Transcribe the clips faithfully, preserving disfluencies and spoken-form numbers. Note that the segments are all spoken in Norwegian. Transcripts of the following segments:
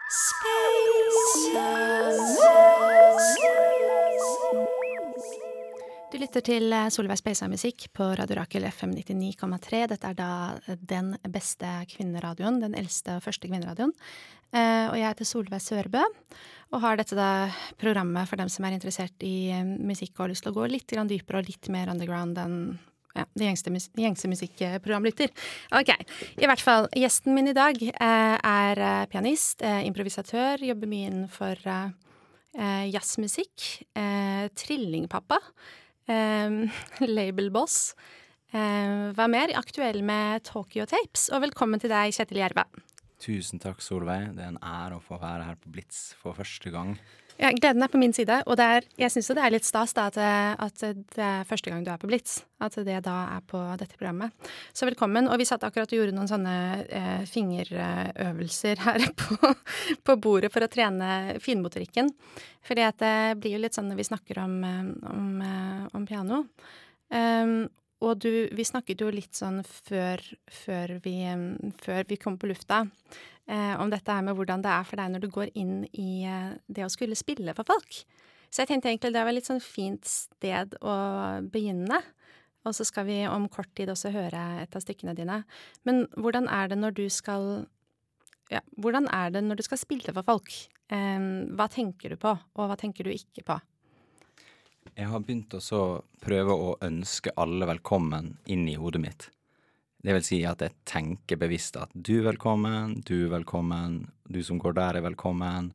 Du lytter til Solveig Speisa musikk på Radio Rakel F M nittini komma tre. Dette er da den beste kvinneradioen, den eldste og første kvinneradioen. Eh, og jeg heter Solveig Sørbø, og har dette da programmet for dem som er interessert i musikk og har lyst til å gå litt grann dypere og litt mer underground enn ja, de gjengse, mus gjengse musikkprogramlytter. Ok, i hvert fall, gjesten min i dag eh, er pianist, eh, improvisatør, jobber mye innenfor eh, jazzmusikk, eh, trillingpappa, Um, labelboss. Um, hva mer? Aktuell med Tokyo Tapes. Og velkommen til deg, Kjetil Jerve. Tusen takk, Solveig. Det er en ære å få være her på Blitz for første gang. Ja, gleden er på min side, og det er, jeg synes det er litt stas da, at, at det er første gang du er på Blitz. At det da er på dette programmet. Så velkommen. Og vi satt akkurat og gjorde noen sånne eh, fingerøvelser her på, på bordet for å trene finmotorikken. Fordi at det blir jo litt sånn når vi snakker om, om, om piano. Um, og du, vi snakket jo litt sånn før, før, vi, før vi kom på lufta eh, om dette her med hvordan det er for deg når du går inn i eh, det å skulle spille for folk. Så jeg tenkte egentlig det var et litt sånn fint sted å begynne. Og så skal vi om kort tid også høre et av stykkene dine. Men hvordan er det når du skal, ja, hvordan er det når du skal spille for folk? Eh, hva tenker du på, og hva tenker du ikke på? Jeg har begynt å så prøve å ønske alle velkommen inn i hodet mitt. Det vil si at jeg tenker bevisst at du er velkommen, du er velkommen, du som går der er velkommen,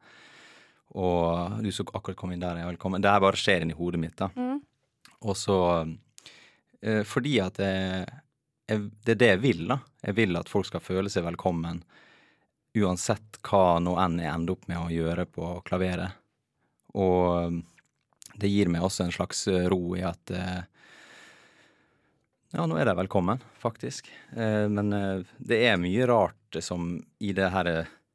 og du som akkurat kom inn der er velkommen. Det her bare skjer inn i hodet mitt da. Mm. Og så, eh, fordi at jeg, jeg, det er det jeg vil da. Jeg vil at folk skal føle seg velkommen, uansett hva nå enn jeg ender opp med å gjøre på klaveret. Og det gir meg også en slags ro i at eh, ja, nå er det velkommen, faktisk. Eh, men eh, det er mye rart som i det her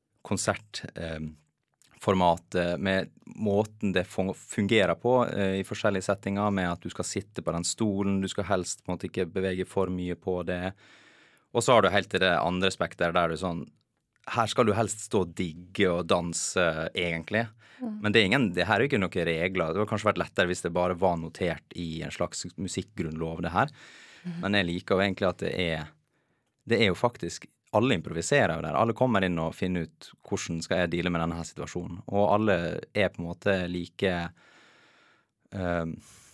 konsertformatet, eh, med måten det fungerer på eh, i forskjellige settinger, med at du skal sitte på den stolen, du skal helst på en måte ikke bevege for mye på det. Og så har du helt til det andre spekteret der du sånn, her skal du helst stå og digge og danse egentlig. Mm. Men det, er ingen, det her er jo ikke noen regler. Det har kanskje vært lettere hvis det bare var notert i en slags musikkgrunnlov det her. Mm. Men jeg liker jo egentlig at det er, det er jo faktisk, alle improviserer jo der. Alle kommer inn og finner ut hvordan skal jeg deale med denne her situasjonen. Og alle er på en måte like um,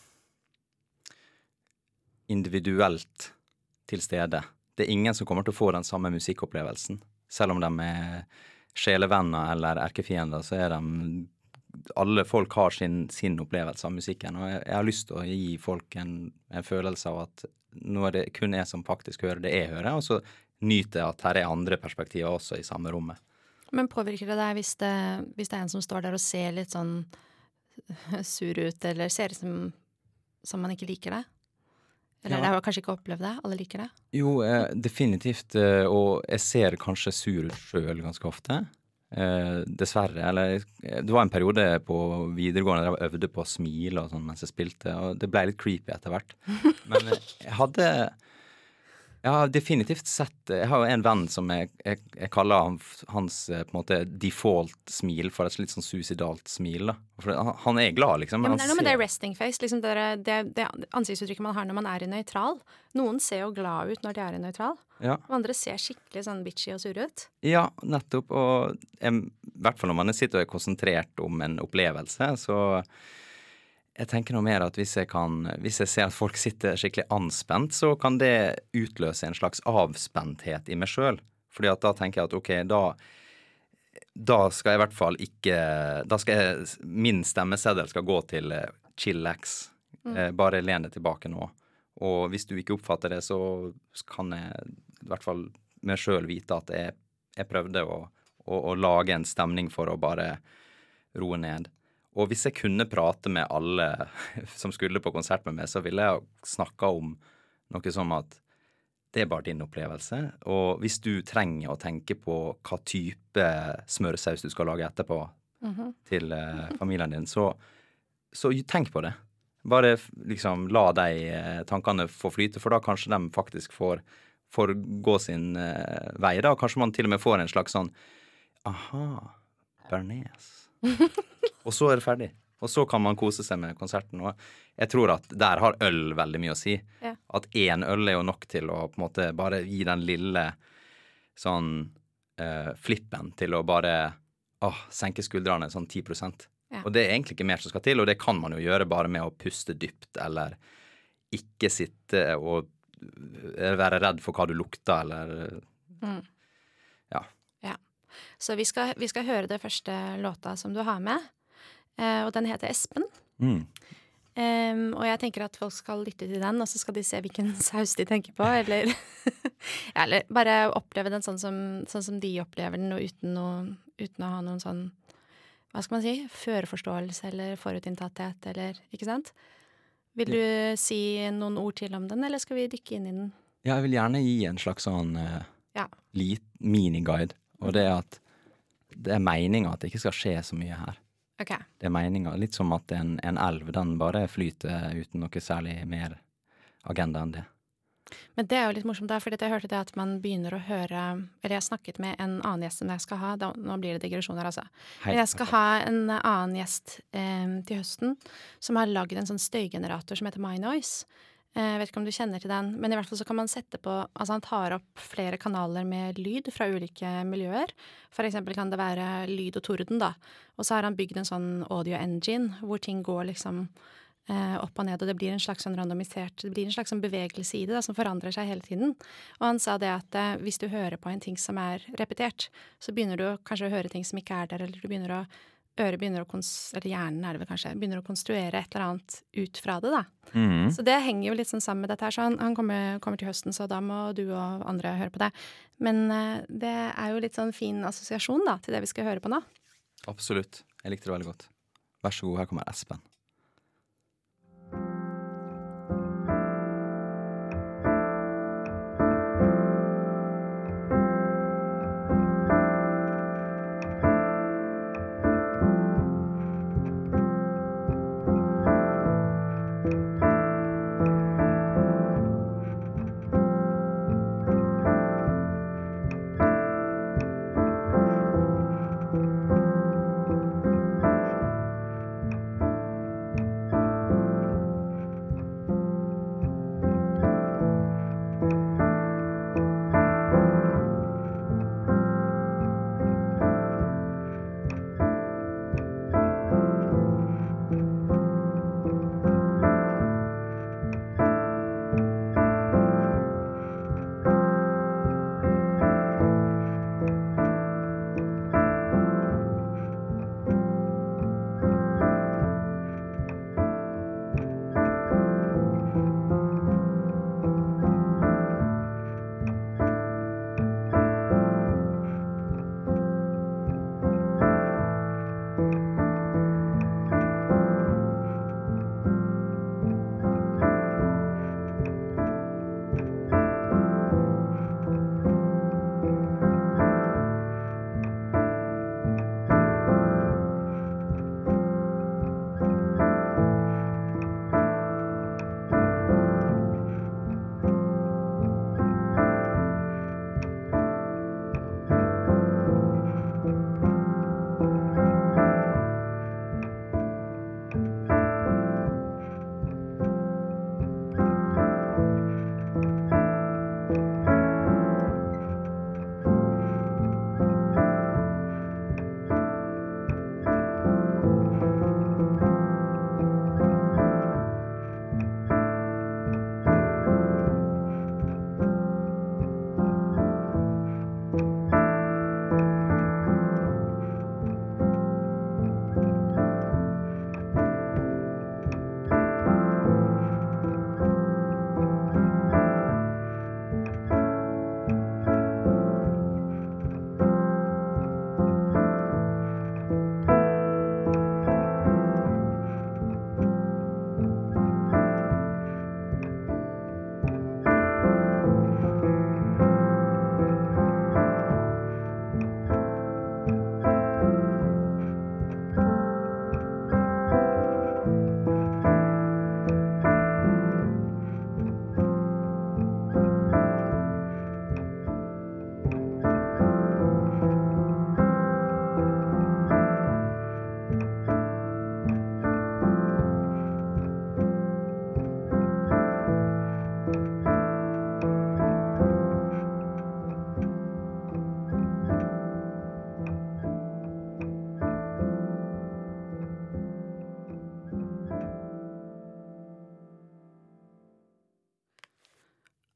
individuelt til stede. Det er ingen som kommer til å få den samme musikkopplevelsen. Selv om de er sjelevenner eller erkefiender, så er de, alle folk har sin, sin opplevelse av musikken. Og jeg, jeg har lyst til å gi folk en, en følelse av at nå er det kun jeg som faktisk hører det jeg hører, og så nyter jeg at her er andre perspektiver også i samme rommet. Men påvirker det deg hvis det, hvis det er en som står der og ser litt sånn sur ut, eller ser ut som, som man ikke liker det? Eller ja. Det har kanskje ikke opplevd det? Alle liker det? Jo, eh, definitivt. Eh, og jeg ser kanskje sur ut selv ganske ofte. Eh, dessverre. Eller, det var en periode på videregående der jeg øvde på å smile og sånn mens jeg spilte, og det ble litt creepy etter hvert. Men jeg hadde... Jeg har definitivt sett, jeg har jo en venn som jeg, jeg, jeg kaller hans på en måte default smil for et litt sånn suicidalt smil da. For han, han er glad liksom. Ja, men det er noe med det resting face, liksom det, det, det ansiktsuttrykket man har når man er i nøytral. Noen ser jo glad ut når de er i nøytral. Ja. Og andre ser skikkelig sånn bitchy og sur ut. Ja, nettopp. Og jeg, i hvert fall når man sitter og er konsentrert om en opplevelse, så... Jeg tenker noe mer at hvis jeg, kan, hvis jeg ser at folk sitter skikkelig anspent, så kan det utløse en slags avspenthet i meg selv. Fordi at da tenker jeg at ok, da, da skal jeg i hvert fall ikke, da skal jeg, min stemmeseddel skal gå til chillax, mm. eh, bare len det tilbake nå. Og hvis du ikke oppfatter det, så kan jeg i hvert fall meg selv vite at jeg, jeg prøvde å, å, å lage en stemning for å bare roe ned. Og hvis jeg kunne prate med alle som skulle på konsert med meg, så ville jeg snakke om noe som at det er bare din opplevelse. Og hvis du trenger å tenke på hva type smørsaus du skal lage etterpå mm-hmm. til uh, familien din, så, så tenk på det. Bare liksom la de uh, tankene få flyte, for da kanskje de faktisk får, får gå sin uh, vei. Da kanskje man til og med får en slags sånn, aha, Bearnés. Og så er det ferdig. Og så kan man kose seg med konserten. Og jeg tror at der har øl veldig mye å si. Ja. At én øl er jo nok til å på en måte bare gi den lille sånn uh, flippen til å bare åh, senke skuldrene sånn ti prosent. Ja. Og det er egentlig ikke mer som skal til, og det kan man jo gjøre bare med å puste dypt, eller ikke sitte og være redd for hva du lukter, eller Mm. ja. Ja. Så vi skal, vi skal høre det første låta som du har med, eh, og den heter Espen. Mm. Um, og jeg tenker at folk skal lytte til den, og så skal de se hvilken saus de tenker på, eller, ja, eller bare oppleve den sånn som, sånn som de opplever den, og uten, noe, uten å ha noen sånn, hva skal man si, føreforståelse eller forutinntatthet, eller, ikke sant? Vil du si noen ord til om den, eller skal vi dykke inn i den? Ja, jeg vil gjerne gi en slags sånn uh, Ja. lit miniguide, og det er at det er meningen at det ikke skal skje så mye her. Ok. Det er meningen, litt som at en, en elv, den bare flyter uten noe særlig mer agenda enn det. Men det er jo litt morsomt da, fordi jeg hørte det at man begynner å høre, eller jeg snakket med en annen gjest som jeg skal ha, da, nå blir det digresjoner altså. Men jeg skal ha en annen gjest eh, til høsten, som har laget en sånn støygenerator som heter My Noise. Eh, jeg vet ikke om du kjenner til den, men i hvert fall så kan man sette på, altså han tar opp flere kanaler med lyd fra ulike miljøer. For eksempel kan det være lyd og torden da, og så har han bygd en sånn audio engine, hvor ting går liksom Eh, opp og ned, og det blir en slags sånn randomisert, det blir en slags sånn bevegelse i det da, som forandrer seg hele tiden. Og han sa det at eh, hvis du hører på en ting som er repetert, så begynner du kanskje å høre ting som ikke er der, eller du begynner å, øret begynner å, kons eller hjernen er det vel kanskje, begynner å konstruere et eller annet ut fra det da. Mm. Så det henger jo litt sånn sammen med dette her, så han, han kommer, kommer til høsten, så da må du og andre høre på det. Men eh, det er jo litt sånn fin assosiasjon da, til det vi skal høre på nå. Absolutt. Jeg likte det veldig godt. Vær så god, her kommer Espen.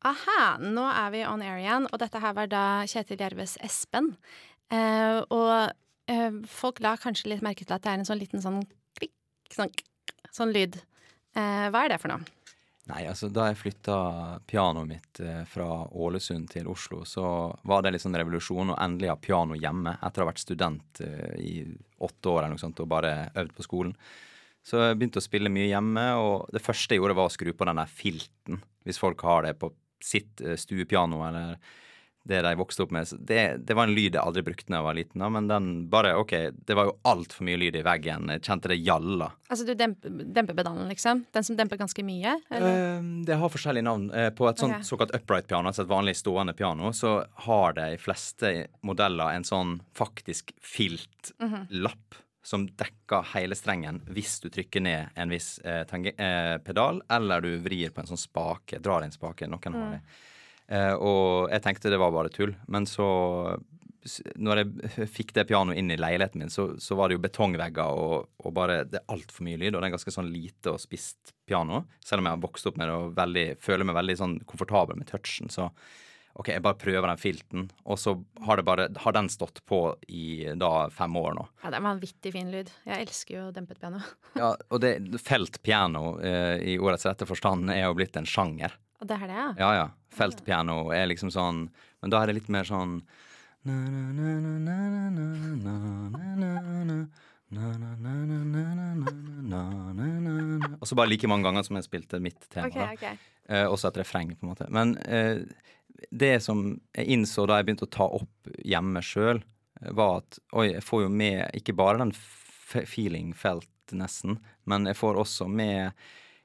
Aha, nå er vi on air igjen, og dette her var da Kjetil Jerves Espen. Eh, og eh, folk la kanskje litt merke til at det er en sånn liten sånn klikk, sånn, sånn lyd. Eh, hva er det for noe? Nei, altså da jeg flytta pianoet mitt eh, fra Ålesund til Oslo, så var det litt sånn revolusjon å endelig ha piano hjemme etter å ha vært student eh, i åtte år eller noe sånt og bare øvd på skolen. Så jeg begynte å spille mye hjemme, og det første jeg gjorde var å skru på den der filten, hvis folk har det på sitt eh, stuepiano eller det de vokste opp med. Det, det var en lyd jeg aldri brukte når jeg var liten, da, men den bare, ok, det var jo alt for mye lyd i veggen. Jeg kjente det gjalla. Altså du demper, demper pedalen, liksom? Den som demper ganske mye? Eller? Uh, det har forskjellige navn. Uh, på et sånt Ok. såkalt upright piano, altså et vanlig stående piano, så har de fleste modeller en sånn faktisk filt-lapp som dekker hele strengen hvis du trykker ned en viss eh, tange- eh, pedal, eller du vrir på en sånn spake, drar en spake, noen har det. Eh, og jeg tenkte det var bare tull, men så s- når jeg fikk det pianoet inn i leiligheten min, så, så var det jo betongvegger og, og bare, det er alt for mye lyd, og det er ganske sånn lite og spist piano, selv om jeg har vokst opp med det og veldig, føler meg veldig sånn komfortabel med touchen, så ok, jeg bare prøver den filten, og så har, det bare, har den stått på i da fem år nå. Ja, det er en vanvittig fin lyd. Jeg elsker jo dempet piano. Ja, og det feltpiano eh, i ordets rette forstand er jo blitt en sjanger. Og det er det, ja. Ja, ja. Feltpiano er liksom sånn, men da er det litt mer sånn na, na, na, na, na, na, na, na, na, na, na, na, na, na, na, na, na, na, na, na. Og så bare like mange ganger som jeg spilte mitt tema. Ok, da. ok. Eh, også et refreng, på en måte. Men eh, det som jeg innså da jeg begynte å ta opp hjemme selv, var at oi, jeg får jo med ikke bare den f- feeling felt nesten, men jeg får også med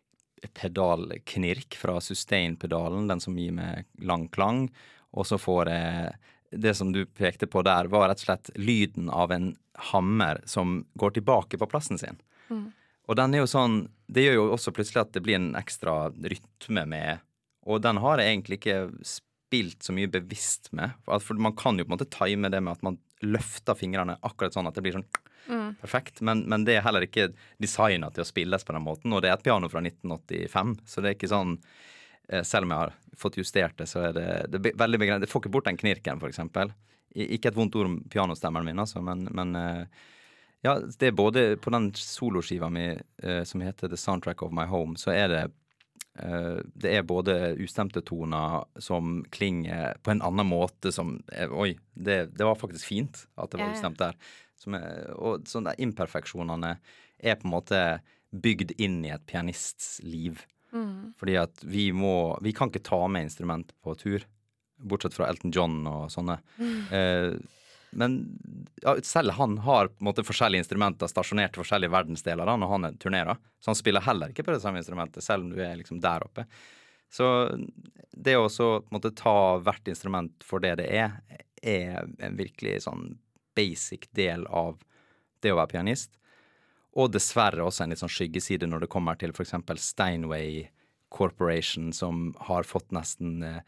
pedalknirk fra sustain-pedalen, den som gir meg lang klang, og så får jeg det som du pekte på der, var rett og slett lyden av en hammer som går tilbake på plassen sin. Mm. Og den er jo sånn, det gjør jo også plutselig at det blir en ekstra rytme med, og den har jeg egentlig ikke spilt så mye bevisst med, for for man kan jo på en måte time det med at man løfter fingrene akkurat sånn at det blir sånn Mm. perfekt, men, men det er heller ikke designet til å spilles på den måten, og det er et piano fra nitten åttifem, så det er ikke sånn, eh, selv om jeg har fått justert det, så er det, det er be- veldig begrenset. Det får ikke bort den knirken, for eksempel. I, ikke et vondt ord om pianostemmen min, altså, men, men eh, ja, det er både på den soloskiva mi, eh, som heter The Soundtrack of My Home, så er det eh, det er både ustemte toner som klinger på en annen måte som, eh, oi, det, det var faktisk fint at det var Ja, ja. ustemt der. Som er, og sånne imperfeksjonene er på en måte bygd inn i et pianists liv. Mm. Fordi at vi må, vi kan ikke ta med instrument på tur, bortsett fra Elton John og sånne. Eh, men ja, selv han har på en måte forskjellige instrumenter stasjonert i forskjellige verdensdeler da, når han er turnerer. Så han spiller heller ikke på det samme instrumentet, selv om du er liksom der oppe. Så det å så på en måte ta hvert instrument for det det er, er en virkelig sånn basic del av det å være pianist. Og dessverre også en litt sånn skyggeside når det kommer til for eksempel Steinway Corporation, som har fått nesten eh,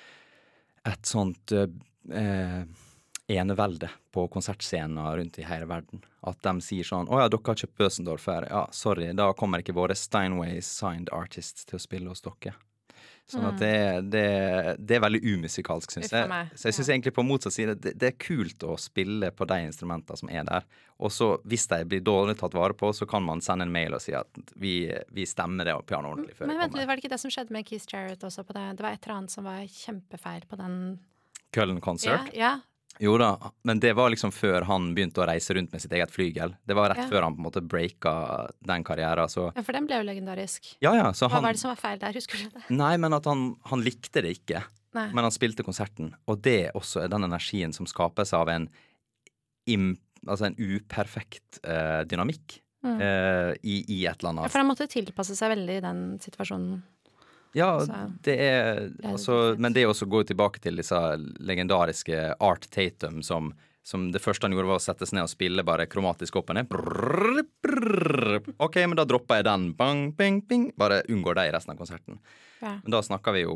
et sånt eh, enevelde på konsertscener rundt i hele verden. At de sier sånn, åja, dere har kjøpt Bøsendorf her. Ja, sorry, da kommer ikke våre Steinway signed artists til å spille hos dere. Sånn at det, det, det er veldig umusikalsk, synes Uff a jeg. meg, Så jeg synes ja. egentlig på motsatt side, det, det er kult å spille på de instrumenter som er der. Og så hvis de blir dårlig tatt vare på, så kan man sende en mail og si at vi, vi stemmer det piano ordentlig før Men det vent litt, kommer. var det ikke det som skjedde med Keith Jarrett også på det? Det var et eller annet som var kjempefeil på den. Köln Concert. Ja, ja. Jo da, men det var liksom før han begynte å reise rundt med sitt eget flygel. Det var rett Ja. før han på en måte breaka den karrieren, så ja, for den ble jo legendarisk. ja, ja, så Hva han var det som var feil der, husker du det? Nei, men at han, han likte det ikke. Nei. Men han spilte konserten, og det også er den energien som skapes av en, im, altså en uperfekt eh, dynamikk Mm. eh, i, i et eller Ja, annet. for han måtte tilpasse seg veldig i den situasjonen. Ja, altså, det er det altså, definitivt. men det også går tilbake til disse legendariske Art Tatum, som, som det første han gjorde var å sette seg ned og spille bare kromatisk opp og ned. Brrr, brrr. Ok, men da dropper jeg den. Bang, bing, bing. Bare unngår det i resten av konserten. Ja. Men da snakker vi jo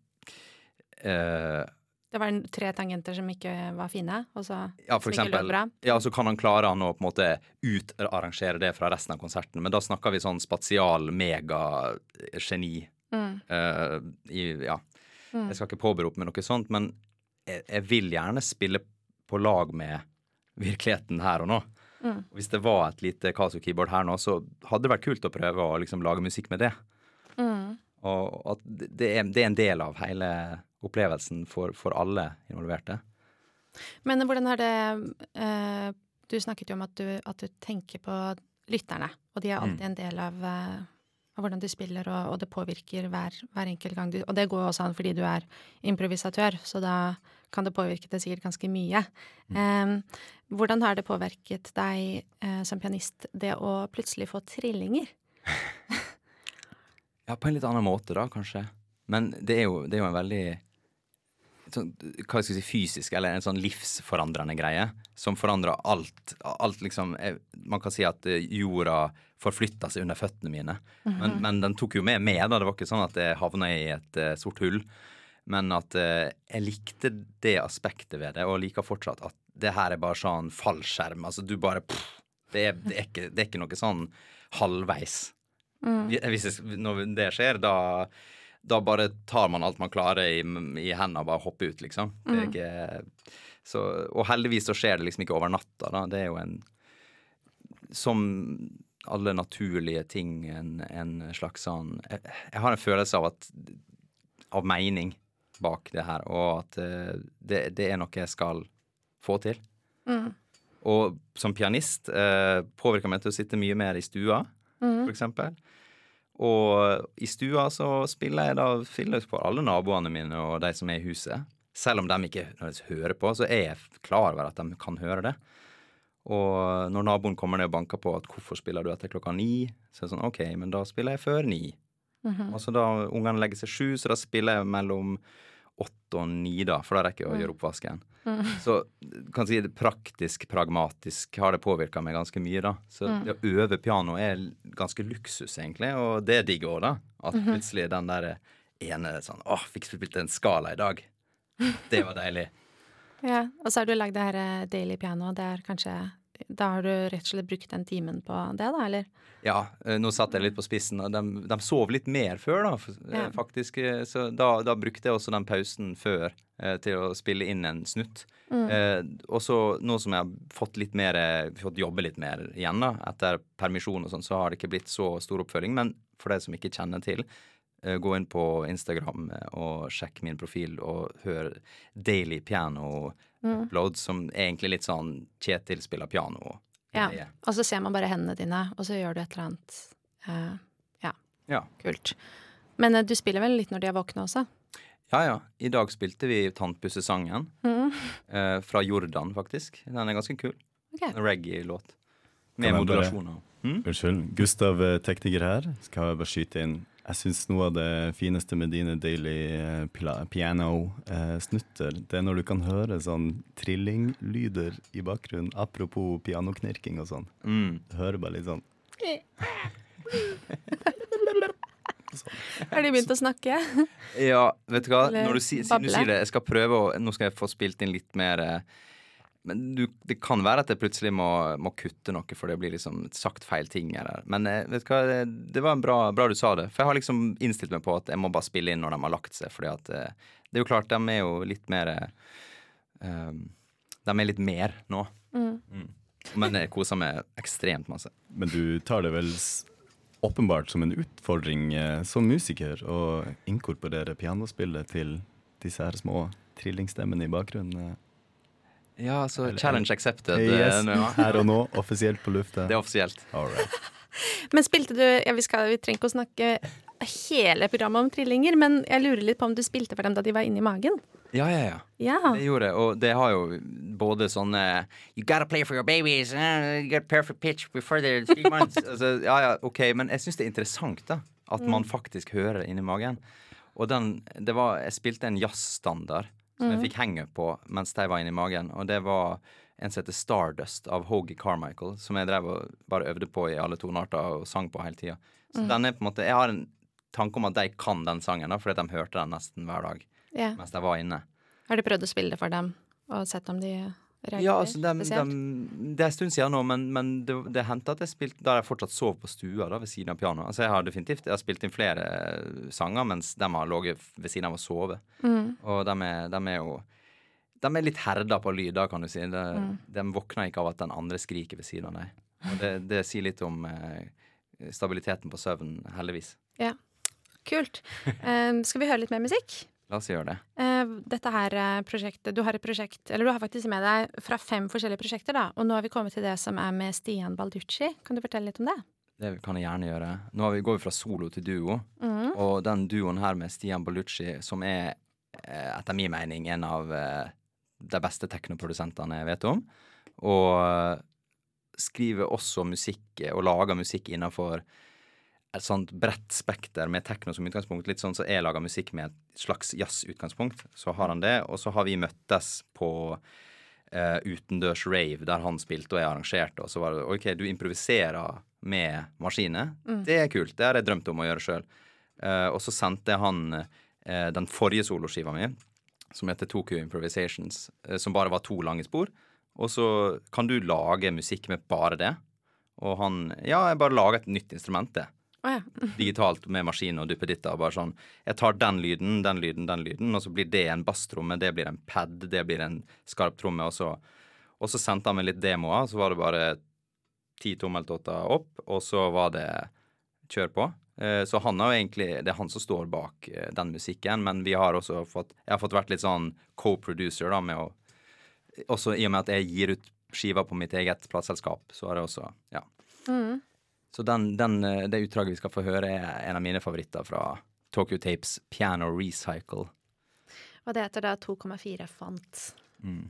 eh, Det var en- tre tangenter som ikke var fine, og så Ja, for som ikke lød eksempel. bra. Ja, så kan han klare han å på en måte utarrangere det fra resten av konserten. Men da snakker vi sånn spatial mega-geni. Mm. eh, i, ja. Mm. Jeg skal ikke påberope meg noe sånt, men jeg, jeg vil gjerne spille på lag med virkeligheten her og nå. Mm. Hvis det var et lite Casio-keyboard her nå, så hadde det vært kult å prøve å liksom lage musikk med det. Mm. Og at det er, det er en del av hele opplevelsen for, for alle involverte. Men hvordan er det eh, du snakket jo om at du, at du tenker på lytterne, og de er alltid en del av, uh, av hvordan du spiller, og, og det påvirker hver, hver enkelt gang du, og det går også an fordi du er improvisatør, så da kan det påvirke det sikkert ganske mye. Um, hvordan har det påvirket deg uh, som pianist, det å plutselig få trillinger? Ja, på en litt annen måte da, kanskje. Men det er jo, det er jo en veldig sånn, hva skal jeg si, fysisk, eller en sånn livsforandrende greie, som forandrer alt. Alt liksom, man kan si at jorda forflyttet seg under føttene mine. Mm-hmm. Men, men den tok jo med med, da. Det var ikke sånn at jeg havnet i et uh, sort hull. Men at uh, jeg likte det aspektet ved det, og liker fortsatt at det her er bare sånn fallskjerm. Altså, du bare, pff, det, er, det, er ikke, det er ikke noe sånn halvveis. Mm. Hvis jeg, når det skjer, da da bare tar man alt man klarer i, i hendene og bare hopper ut, liksom. Det er ikke, så, og heldigvis så skjer det liksom ikke over natta, da. Det er jo en, som alle naturlige ting, en, en slags sånn, jeg, jeg har en følelse av at, av mening bak det her, og at det, det er noe jeg skal få til. Mm. Og som pianist eh, påvirker meg til å sitte mye mer i stua, mm. for eksempel. Og i stua så spiller jeg da filløs på alle naboene mine og de som er i huset. Selv om de ikke hører på, så er jeg klar over at de kan høre det. Og når naboen kommer ned og banker på at hvorfor spiller du etter klokka ni, så er det sånn, ok, men da spiller jeg før ni. Mm-hmm. Og så da ungene legger seg sju, så da spiller jeg mellom åtte og ni da, for da rekker jeg å gjøre oppvasken. Mm. Så kan si det praktisk, pragmatisk har det påvirket meg ganske mye da. Så mm. det å øve piano er ganske luksus egentlig, og det digger også da. At mm-hmm. plutselig den der ene sånn, åh, fikk spilt en skala i dag. Det var deilig. Ja, og så har du lagd det her daily piano, det er kanskje, da har du rett og slett brukt den timen på det da, eller? Ja, nå satt jeg litt på spissen, og de, de sov litt mer før da, ja. faktisk. Så da, da brukte jeg også den pausen før eh, til å spille inn en snutt. Mm. Eh, og så nå som jeg har fått litt mer, fått jobbe litt mer igjen da, etter permisjon og sånn, så har det ikke blitt så stor oppfølging. Men for deg som ikke kjenner til, eh, gå inn på Instagram og sjekk min profil og hør Daily Piano mm. upload, som er egentlig litt sånn Kjetil spiller piano. Ja, og så ser man bare hendene dine, og så gjør du et eller annet, uh, ja, ja, kult. Men uh, du spiller vel litt når de er våkne også? Ja, ja. I dag spilte vi Tannpussesangen, mm. uh, fra Jordan, faktisk. Den er ganske kul. Okay. En reggae-låt. Med modulasjoner. Hmm? Unnskyld, Gustav, tekniker her, skal jeg bare skyte inn. Jeg synes noe av det fineste med dine daily piano-snutter, det er når du kan høre sånn trillinglyder i bakgrunnen, apropos pianoknirking og sånn. Mm. Du hører bare litt sånn. sånn. Har de begynt å snakke? Ja, vet du hva? Når du, si, si, du sier det, jeg skal prøve å, nå skal jeg få spilt inn litt mer... Men du, det kan være at jeg plutselig må, må kutte noe, for det blir liksom sagt feil ting her. Men vet du hva, det, det var en bra, bra du sa det. For jeg har liksom innstilt meg på at jeg må bare spille inn når de har lagt seg, fordi at det er jo klart, de er jo litt mer, um, de er litt mer nå. Mm. Mm. Men jeg koser meg ekstremt masse. Men du tar det vel åpenbart som en utfordring eh, som musiker å inkorporere pianospillet til disse her små trillingstemmene i bakgrunnen? Ja, så eller, challenge accepted. Yes, her og nå, offisielt på lufta. Det er offisielt. Alright. Men spilte du, ja, vi, skal, vi trenger ikke å snakke hele programmet om trillinger, men jeg lurer litt på om du spilte for dem da de var inne i magen? Ja, ja, ja. ja. Det gjorde jeg, og det har jo både sånne You gotta play for your babies, uh, you get perfect pitch before they're three months. altså, ja, ja, ok, men jeg synes det er interessant da, at mm. man faktisk hører det inne i magen. Og den, det var, jeg spilte en jazzstandard, som jeg fikk henge på mens de var inne i magen. Og det var en som heter Stardust av Hoagy Carmichael, som jeg drev og bare øvde på i alle tonarter og sang på hele tiden. Så mm. den er på en måte, jeg har en tanke om at de kan den sangen da, fordi de hørte den nesten hver dag yeah. mens de var inne. Har du prøvd å spille det for dem og sett om de reagerer Ja, altså, dem, spesielt? dem, det er en stund siden nå, men, men det, det hendte at jeg spilte der jeg fortsatt sov på stua da, ved siden av piano. Altså, jeg har definitivt jeg har spilt inn flere sanger, mens de har ligget ved siden av å sove. Mm. Og de er, de er jo de er litt herda på lyd, da, kan du si. De, Mm. de våkner ikke av at den andre skriker ved siden av deg. Og det, det sier litt om eh, stabiliteten på søvn, heldigvis. Ja, kult. Um, skal vi høre litt mer musikk? La oss gjøre det. Uh, dette her uh, prosjektet, du har et prosjekt, eller du har faktisk med deg fra fem forskjellige prosjekter da, og nå har vi kommet til det som er med Stian Balducci. Kan du fortelle litt om det? Det kan jeg gjerne gjøre. Nå har vi, går vi fra solo til duo, Mm. og den duoen her med Stian Balducci, som er, eh, etter min mening, en av eh, de beste teknoprodusentene jeg vet om, og eh, skriver også musikk og lager musikk innenfor et sånt bredt spekter med tekno som utgangspunkt, litt sånn så jeg lager musikk med et slags jazz-utgangspunkt, så har han det, og så har vi møttes på uh, utendørs rave, der han spilte og jeg arrangerte, og så var det, ok, du improviserer med maskiner, Mm. det er kult, det har jeg drømt om å gjøre selv. Uh, og så sendte han uh, den forrige soloskiva mi, som heter Tokyo Improvisations, uh, som bare var to lange spor, og så kan du lage musikk med bare det, og han, ja, jeg bare lager et nytt instrument det, Å ja. digitalt med maskin og duppeditter, bare sånn, jeg tar den lyden, den lyden, den lyden, og så blir det en basstromme, det blir en pad, det blir en skarp tromme, og så, og så sendte han meg litt demoer, så var det bare ti tommeltotter opp, og så var det kjør på. Eh, Så han har jo egentlig, det er han som står bak eh, den musikken, men vi har også fått, jeg har fått vært litt sånn co-producer da, med å, også i og med at jeg gir ut skiver på mitt eget plateselskap, så er det også, ja. Mm. Så den, den, eh, det utdraget vi skal få høre er en av mine favoritter fra Tokyo Tapes Piano Recycle. Og det heter da to komma fire font. Mm.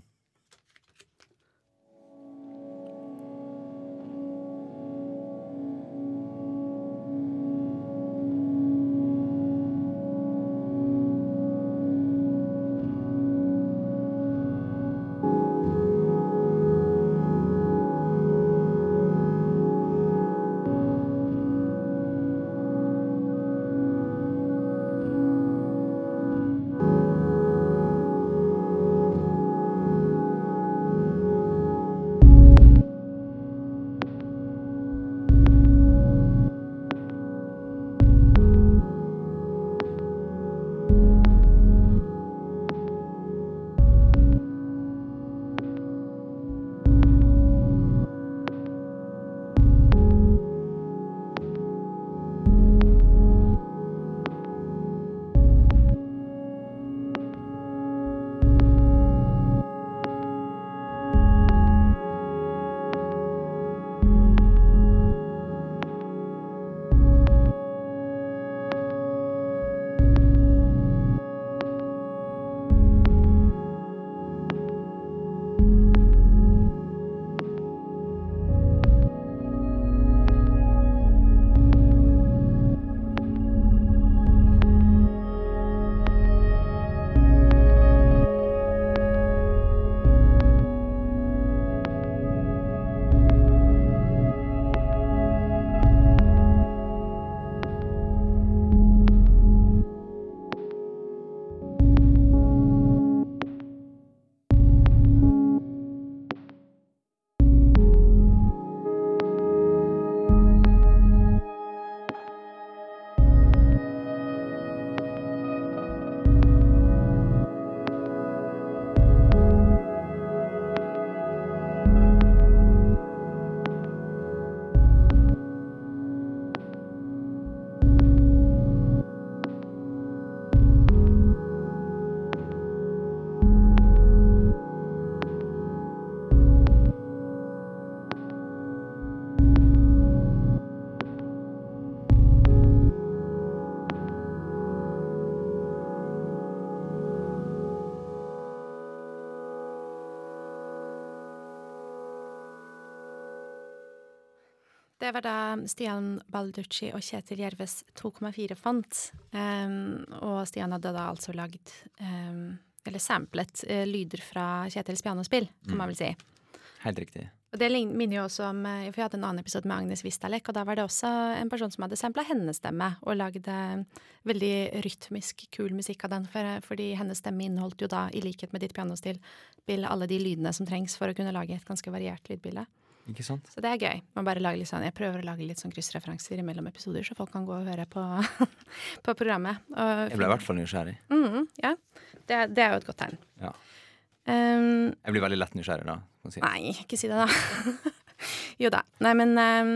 Det var da Stian Balducci og Kjetil Jerves to komma fire font. Um, og Stian hadde da altså lagd, um, eller samplet, uh, lyder fra Kjetils pianospill, kan man vel si. Helt riktig. Og det minner jo også om, for jeg hadde en annen episode med Agnes Vistalek, og da var det også en person som hadde samplet hennes stemme, og lagde veldig rytmisk, kul musikk av den, for, fordi hennes stemme inneholdt jo da, i likhet med ditt pianostil, alle de lydene som trengs for å kunne lage et ganske variert lydbilde. Ikke sant? Så det er gøy. Man bare lager litt sånn, jeg prøver å lage litt sånn kryssreferanser imellom episoder, så folk kan gå og høre på, på programmet. Og jeg ble i hvert fall nysgjerrig. Mm, ja, det, det er jo et godt tegn. Ja. Um, jeg blir veldig lett nysgjerrig da. Si. Nei, ikke si det da. Jo da. Nei, men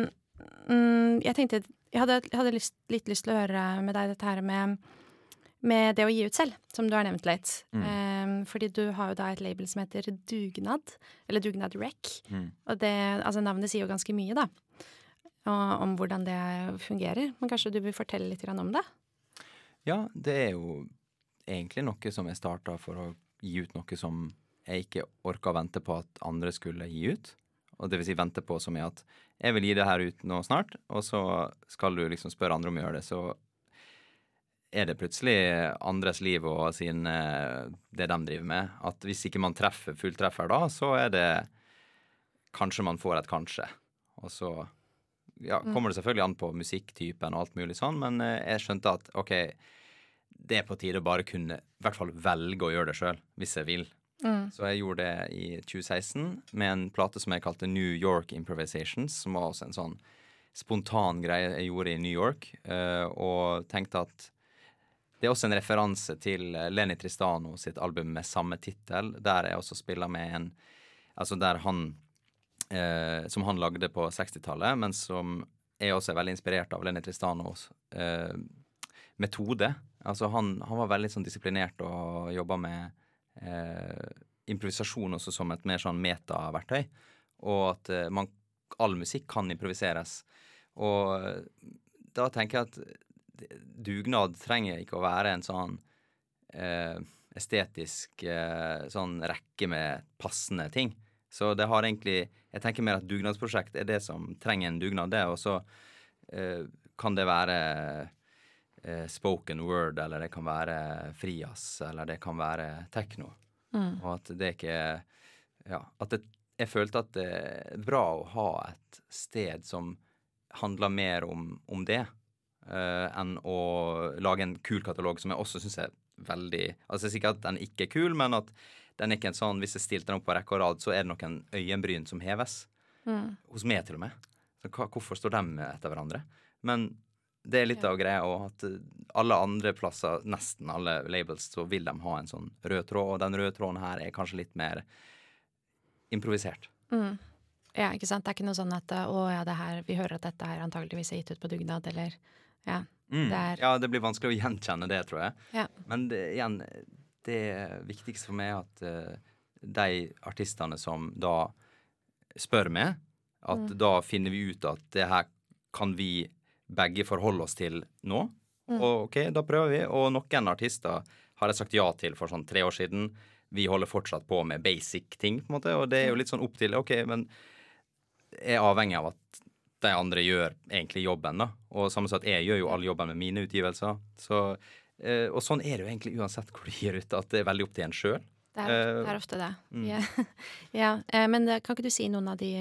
um, jeg tenkte, jeg hadde, jeg hadde lyst, litt lyst til å høre med deg dette her med, med det å gi ut selv, som du har nevnt litt. Mm. Um, fordi du har jo da et label som heter Dugnad, eller Dugnad Rec. Mm. Og det, altså navnet sier jo ganske mye da, og, om hvordan det fungerer. Men kanskje du vil fortelle litt grann om det? Ja, det er jo egentlig noe som jeg startet for å gi ut noe som jeg ikke orket å vente på at andre skulle gi ut. Og det vil si vente på som er at jeg vil gi det her ut nå snart, og så skal du liksom spørre andre om å gjøre det, så er det plutselig andres liv og sin, det de driver med. At hvis ikke man treffer fulltreffer da, så er det kanskje man får et kanskje. Og så ja, kommer det selvfølgelig an på musikktypen og alt mulig sånn, men jeg skjønte at ok, det er på tide å bare kunne i hvert fall velge å gjøre det selv, hvis jeg vil. Mm. Så jeg gjorde det i tjue seksten med en plate som jeg kalte New York Improvisations, som var også en sånn spontan greie jeg gjorde i New York, uh, og tenkte at det er også en referanse til Lenny Tristano sitt album med samme titel, der jeg også spiller med en, altså der han, uh, som han lagde på sekstitallet, men som er også veldig inspirert av Lenny Tristanos uh, metode. Altså han, han var veldig sånn disiplinert og jobbet med Eh, improvisasjon også som et mer sånn meta-verktøy, og at eh, man, all musikk kan improviseres. Og eh, da tenker jeg at dugnad trenger ikke å være en sånn eh, estetisk eh, sånn rekke med passende ting. Så det har egentlig, jeg tenker mer at dugnadsprosjekt er det som trenger en dugnad, det, og så eh, kan det være spoken word, eller det kan være frias, eller det kan være techno. Mm. Og at det ikke ja, at det, jeg følte at det er bra å ha et sted som handler mer om, om det, uh, enn å lage en kul katalog som jeg også synes er veldig, altså jeg sier ikke at den ikke er kul, men at den er ikke en sånn, hvis jeg stilte den opp på rekke og rad, så er det nok en øyenbryn som heves. Mm. Hos meg til og med. Så hva, hvorfor står de etter hverandre? Men det er litt av greia, og at alle andre plasser, nesten alle labels, så vil de ha en sånn rød tråd, og den røde tråden her er kanskje litt mer improvisert. Mm. Ja, ikke sant? Det er ikke noe sånn at, å ja, det her, vi hører at dette her antageligvis er gitt ut på dugnad, eller, ja. Mm. Det er... Ja, det blir vanskelig å gjenkjenne det, tror jeg. Ja. Men det, igjen, det viktigste for meg er at uh, de artistene som da spør meg, at mm. da finner vi ut at det her kan vi begge forholde oss til nå, mm. og ok, da prøver vi, og noen artister har jeg sagt ja til for sånn tre år siden, vi holder fortsatt på med basic ting, på en måte, og det er jo litt sånn opp til, ok, men jeg er avhengig av at de andre gjør egentlig jobben da, og samme sagt, jeg gjør jo all jobben med mine utgivelser, så, eh, og sånn er det jo egentlig uansett hvor du gir ut, at det er veldig opp til en selv. Det er, det er ofte det, mm. ja, ja, men kan ikke du si noen av de,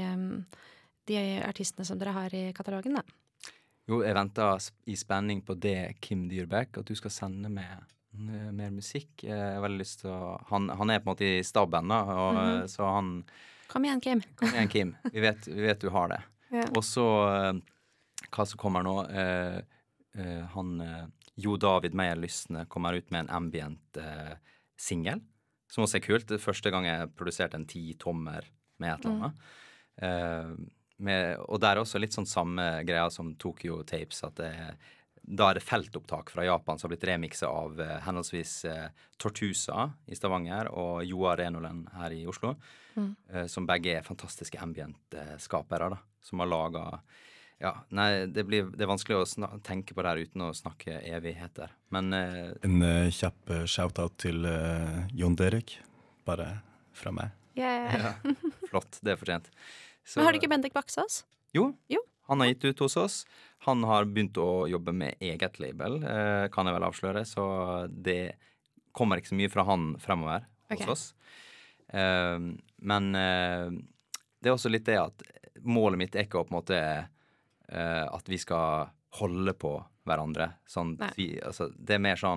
de artistene som dere har i katalogen da? Jo, jeg venter i spenning på det, Kim Dyrbæk, at du skal sende med uh, mer musikk. Jeg har veldig lyst til å... Han, han er på en måte i stabben, da, og, mm-hmm. så han... Kom igjen, Kim. Kom igjen, Kim. Vi vet, vi vet du har det. Ja. Og så, uh, hva som kommer nå, uh, uh, han uh, Jo David Meyer Lysne kommer ut med en ambient uh, single, som også er kult. Det første gang jeg produserte en ti tommer med et eller annet. Mm. Uh, Med, og det er også litt sånn samme greia som Tokyo Tapes, at det, da er det feltopptak fra Japan som har blitt remixet av eh, henholdsvis eh, Tortusa i Stavanger og Joa Renolen her i Oslo, mm. eh, som begge er fantastiske ambient-skapere da, som har laget, ja, nei, det, blir, det er vanskelig å snak- tenke på det her uten å snakke evigheter, men... Eh, en uh, kjapp uh, shout-out til uh, Jon Derek, bare fra meg. Yeah. Ja, flott, det er fortjent. Så, men har du ikke Bendik Baksås? Jo, jo, han har gitt ut hos oss. Han har begynt å jobbe med eget label, eh, kan jeg vel avsløre, så det kommer ikke så mye fra han fremover hos okay. oss. Eh, men eh, det er også litt det at målet mitt er ikke å på en måte uh, at vi skal holde på hverandre. Sånn, vi, altså, det er mer sånn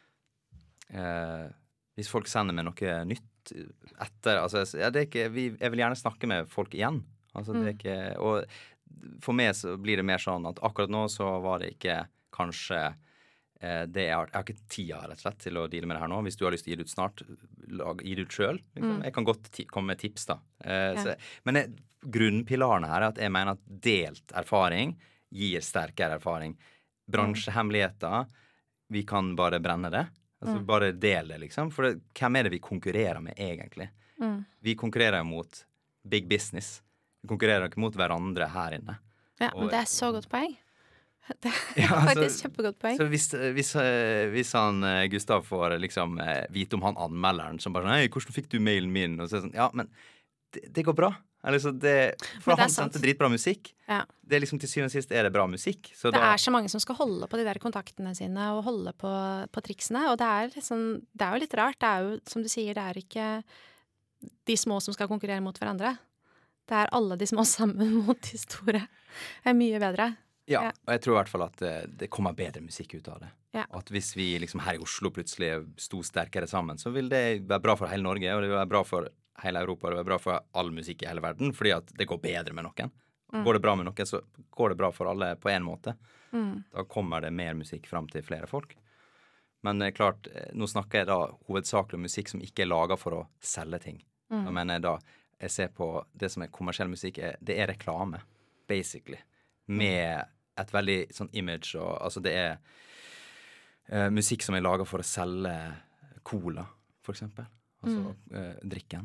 uh, hvis folk sender meg noe nytt etter, altså, ja, det er ikke, vi, jeg vil gjerne snakke med folk igjen. Altså, det er ikke, og for meg så blir det mer sånn at akkurat nå så var det ikke kanskje eh, det jeg har, jeg har ikke tida rett og slett til å deale med det her nå. Hvis du har lyst til å gi det ut snart, lag, gi det ut selv. Liksom. Mm. Jeg kan godt ti- komme med tips da. Eh, ja. så, men jeg, grunnpilarene her er at jeg mener at delt erfaring gir sterkere erfaring. Bransjehemmeligheter, vi kan bare brenne det. Altså mm. bare del det, liksom. For det, hvem er det vi konkurrerer med egentlig? Mm. Vi konkurrerer mot big business. Vi konkurrerer ikke mot hverandre her inne. Ja, og, men det er så godt poeng. Det er ja, faktisk altså, kjempegodt poeng. Så hvis, hvis, hvis han Gustav får liksom vite om han anmelderen som bare sånn, hei, hvordan fikk du mailen min? Og så er det sånn, ja, men det, det går bra. Eller så det, for det han sendte dritbra musikk. Ja. Det er liksom til syvende og sist er det bra musikk. Så det da, er så mange som skal holde på de der kontaktene sine og holde på, på triksene, og det er, liksom, det er jo litt rart. Det er jo, som du sier, det er ikke de små som skal konkurrere mot hverandre. Det er alle de små sammen mot de store. Det er mye bedre. Ja, ja. Og jeg tror i hvert fall at det, det kommer bedre musikk ut av det. Ja. At hvis vi liksom her i Oslo plutselig sto sterkere sammen, så vil det være bra for hele Norge, og det vil være bra for hele Europa, og det vil være bra for all musikk i hele verden, fordi at det går bedre med noen. Mm. Går det bra med noen, så går det bra for alle på en måte. Mm. Da kommer det mer musikk frem til flere folk. Men eh, klart, nå snakker jeg da hovedsakelig om musikk som ikke er laget for å selge ting. Mm. Da mener jeg da, jeg ser på det som er kommersiell musikk, er, det er reklame, basically. Med et veldig sånn image, og altså det er uh, musikk som er laget for å selge cola, for eksempel. Altså mm. uh, drikken.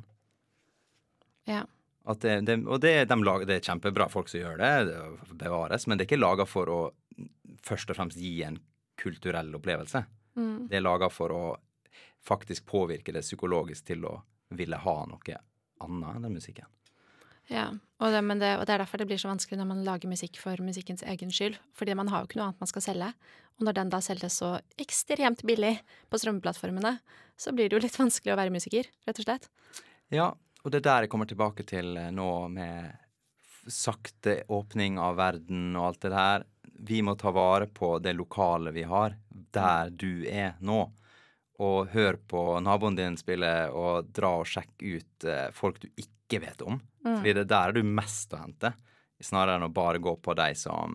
Ja. At det, det, og det, de lager, det er kjempebra folk som gjør det, det bevares, men det er ikke laget for å først og fremst gi en kulturell opplevelse. Mm. Det er laget for å faktisk påvirke det psykologisk til å ville ha noe annet enn den musikken. Ja, og det, men det, og det er derfor det blir så vanskelig når man lager musikk for musikkens egen skyld, fordi man har jo ikke noe annet man skal selge, og når den da selges så ekstremt billig på strømmeplattformene, så blir det jo litt vanskelig å være musiker, rett og slett. Ja, og det er der jeg kommer tilbake til nå med sakte åpning av verden og alt det der. Vi må ta vare på det lokale vi har, der du er nå. Og hør på naboen din spille, og dra og sjekke ut eh, folk du ikke vet om. Mm. Fordi det der er du mest å hente, snarere enn å bare gå på deg som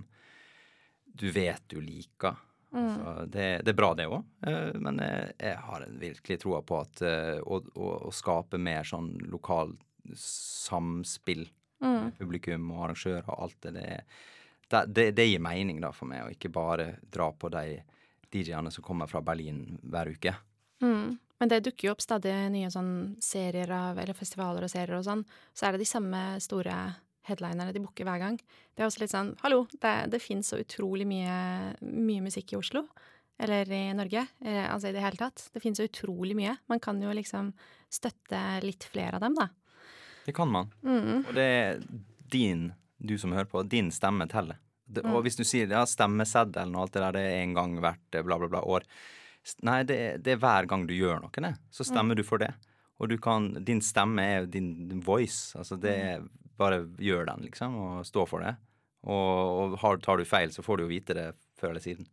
du vet du liker. Mm. Så det, det er bra det også, eh, men jeg, jeg har en virkelig troa på at eh, å, å, å skape mer sånn lokal samspill, mm. publikum og arrangører og alt det, det, det, det, det gir mening da for meg, og ikke bare dra på de D J-ene som kommer fra Berlin hver uke. Mm. Men det dukker jo opp stadig nye sånn serier av, eller festivaler og serier og sånn, så er det de samme store headlinerne de booker hver gang. Det er også litt sånn, hallo, det, det finnes så utrolig mye, mye musikk i Oslo, eller i Norge, eh, altså i det hele tatt. Det finnes så utrolig mye. Man kan jo liksom støtte litt flere av dem, da. Det kan man. Mm. Og det er din, du som hører på, din stemme teller. Det, mm. Og hvis du sier, ja, stemmeseddelen og alt det der, det er en gang hvert bla bla bla år. Nei, det, det er hver gang du gjør noe, det. Så stemmer mm. du for det. Og du kan, din stemme er din, din voice, altså det er, bare gjør den liksom, og stå for det. Og, og har, tar du feil, så får du jo vite det før eller siden.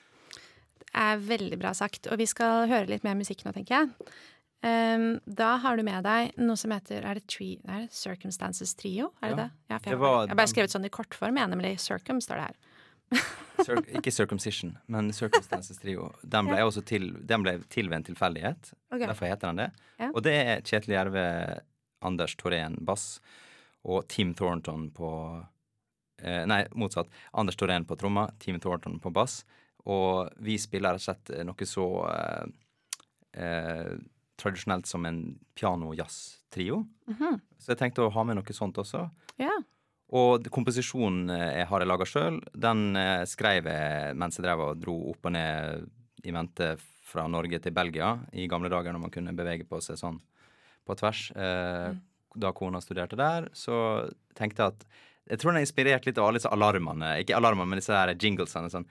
Det er veldig bra sagt, og vi skal høre litt mer musikk nå, tenker jeg. Um, da har du med deg noe som heter, er det, tri, er det Circumstances Trio? Er det ja, det? Ja, for jeg, det var, jeg bare skrevet sånn i kortform, jeg, nemlig Circum står det her. Cir ikke Circumcision, men Circumstances Trio. Den ble, ja. også til, den ble til ved en tilfeldighet, okay. Derfor heter den det. Ja. Og det er Kjetil Jerve, Anders Thorén bass, og Tim Thornton på, eh, nei, motsatt, Anders Thorén på tromma, Tim Thornton på bass, og vi spiller rett og slett noe så eh, eh, tradisjonelt som en piano-jazz-trio. Mm-hmm. Så jeg tenkte å ha med noe sånt også. Ja. Og komposisjonen jeg har jeg laget selv, den skrev jeg mens jeg drev og dro opp og ned i mente fra Norge til Belgia i gamle dager når man kunne bevege på seg sånn på tvers. Eh, mm. Da kona studerte der, så tenkte jeg at jeg tror den er inspirert litt av alle disse alarmene, ikke alarmene, men disse her jinglesene sånn,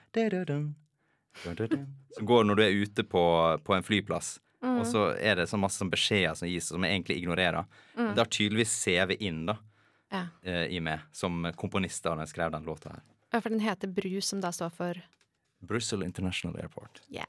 som går når du er ute på, på en flyplass. Mm. Og så er det så masse beskjeder som gis, som jeg egentlig ignorerer. Mm. Det har tydeligvis C V inn da. ja. eh, i meg, som komponist da jeg skrev den låta her. Ja, for den heter Bru, som da står for Brussels International Airport. Yeah.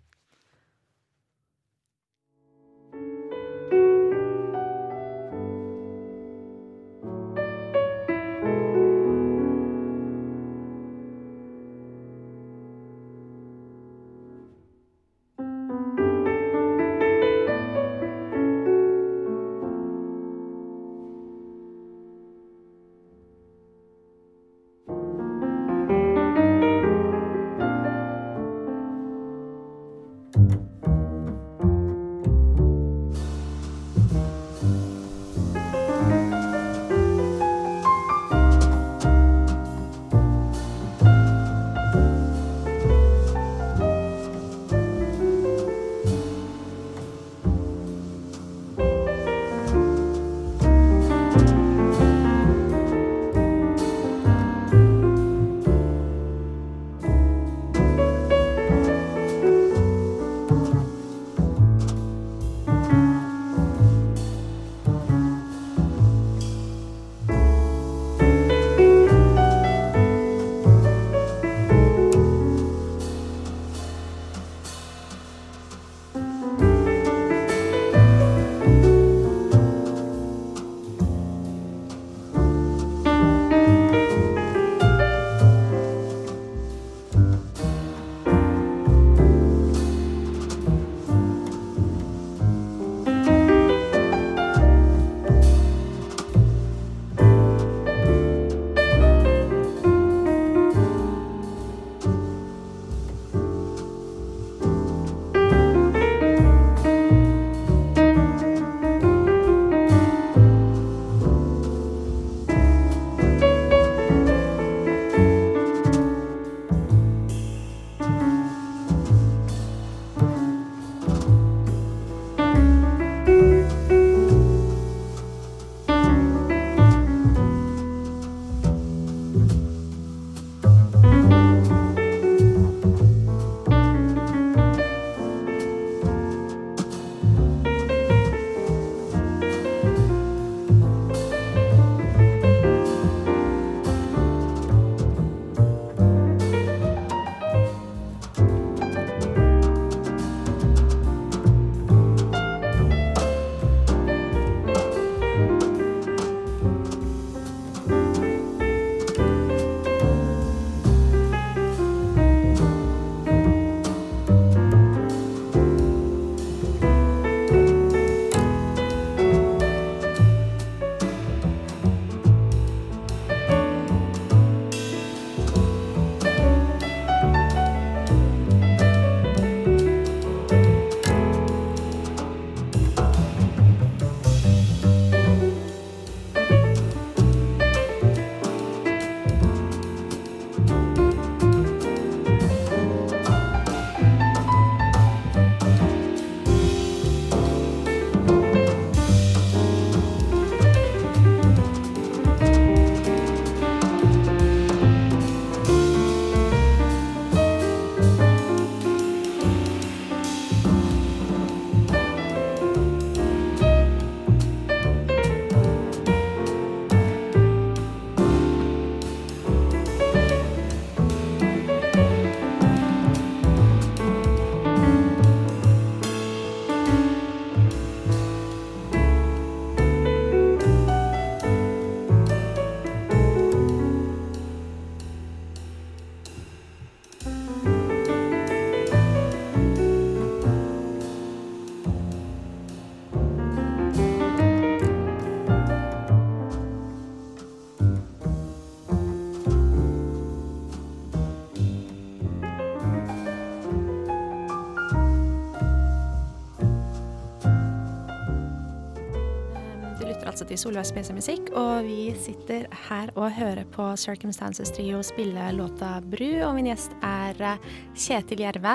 altså til Solveig Spes musikk, og vi sitter her og hører på Circumstances Trio spille låta Bru, og min gjest er Kjetil Jerve.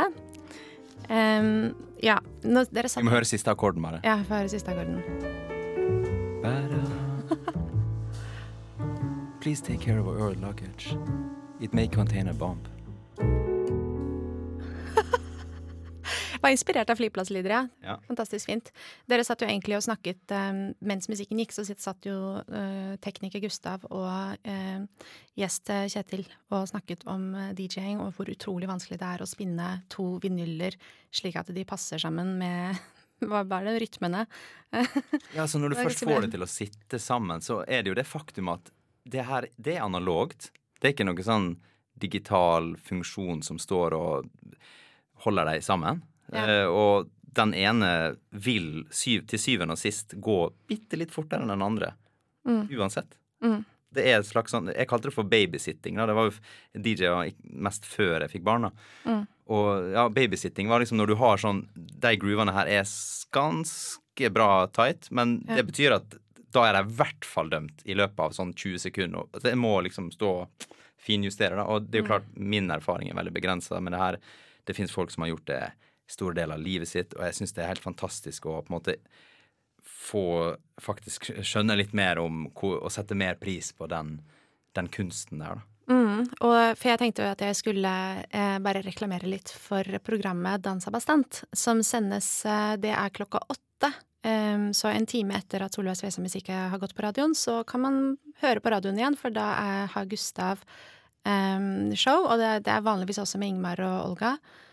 Um, ja, nå, dere satt... Vi må høre siste akkorden bare. Ja, vi får høre siste akkorden. Please take care of our luggage. It may contain a bomb. Var inspirert av flyplasslyder, ja. Ja. Fantastisk fint. Dere satt jo egentlig og snakket um, mens musikken gikk, så sitt- satt jo uh, tekniker Gustav og uh, gjest uh, Kjetil og snakket om uh, DJing og hvor utrolig vanskelig det er å spinne to vinyler slik at de passer sammen med hva var det, rytmene. Ja, så når du Det er først ganske får bra. det til å sitte sammen, så er det jo det faktum at det her, det er analogt. Det er ikke noe sånn digital funksjon som står og holder deg sammen. Ja. Eh, og den ene vil syv, til syvende og sist gå bitte litt fortere enn den andre. Mm. Uansett. Mm. Det er et slags sånn, jeg kalte det for babysitting. Da. Det var jo D J mest før jeg fikk barna. Mm. Og ja, babysitting var liksom når du har sånn, de groovene her er ganske bra tight, men Ja. det betyr at da er jeg i hvert fall dømt i løpet av sånn tjue sekunder. Og jeg må liksom stå og finjustere da, og det er jo klart min erfaring er veldig begrenset, men det her, det finnes folk som har gjort det stor del av livet sitt, og jeg synes det er helt fantastisk å på en måte få faktisk skjønne litt mer om hvor, og sette mer pris på den, den kunsten der da. Mm, og for jeg tenkte jo at jeg skulle eh, bare reklamere litt for programmet Dansa Bastant, som sendes, eh, det er klokka åtte. Um, så en time etter at Solveig Svesa Musikk har gått på radioen, så kan man høre på radioen igjen, for da er, har Gustav um, show, og det, det er vanligvis også med Ingmar og Olga.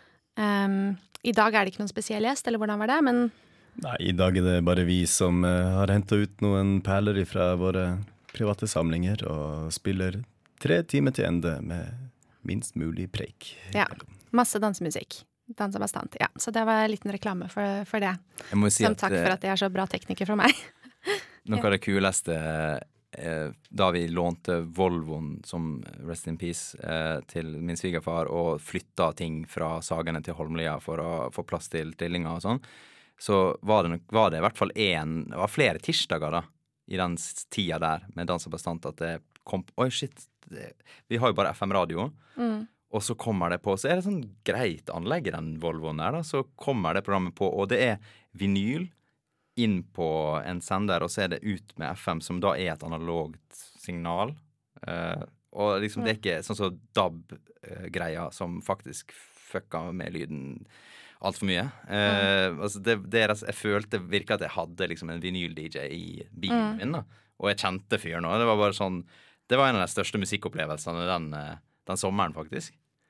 Um, I dag er det ikke noen spesiell gjest, eller hvordan var det? Men Nei, i dag er det bare vi som eh, har hentet ut noen perler fra våre private samlinger og spiller tre timer til ende med minst mulig preik. ja, masse dansemusikk. Dansa Bastant, ja. Så det var en liten reklame for, for det. Jeg må jo si Som at takk for at jeg er så bra tekniker for meg. noe av det kuleste eh, da vi lånte Volvoen som Rest in Peace eh, til min svigerfar og flytta ting fra Sagene til Holmlia for å få plass til trillinger og sånn, så var det, nok, var det i hvert fall en, det var flere tirsdager da, i den s- tida der med Dansa Bastant at det kom, oi shit, det, vi har jo bare F M-radio, Mm. og så kommer det på, så er det sånn greit anlegg i den Volvoen der da, så kommer det programmet på, og det er vinyl inn på en sender, og så er det ut med F M, som da er et analogt signal. Eh, og liksom det er ikke sånn som D A B-greia, som faktisk fucka med lyden alt for mye. Eh, altså det, det er, jeg følte virkelig at jeg hadde liksom en vinyl-D J i bilen Mm. min, da. Og jeg kjente fyren, og det var bare sånn, det var en av de største musikkopplevelsene den, eh, den sommeren, faktisk.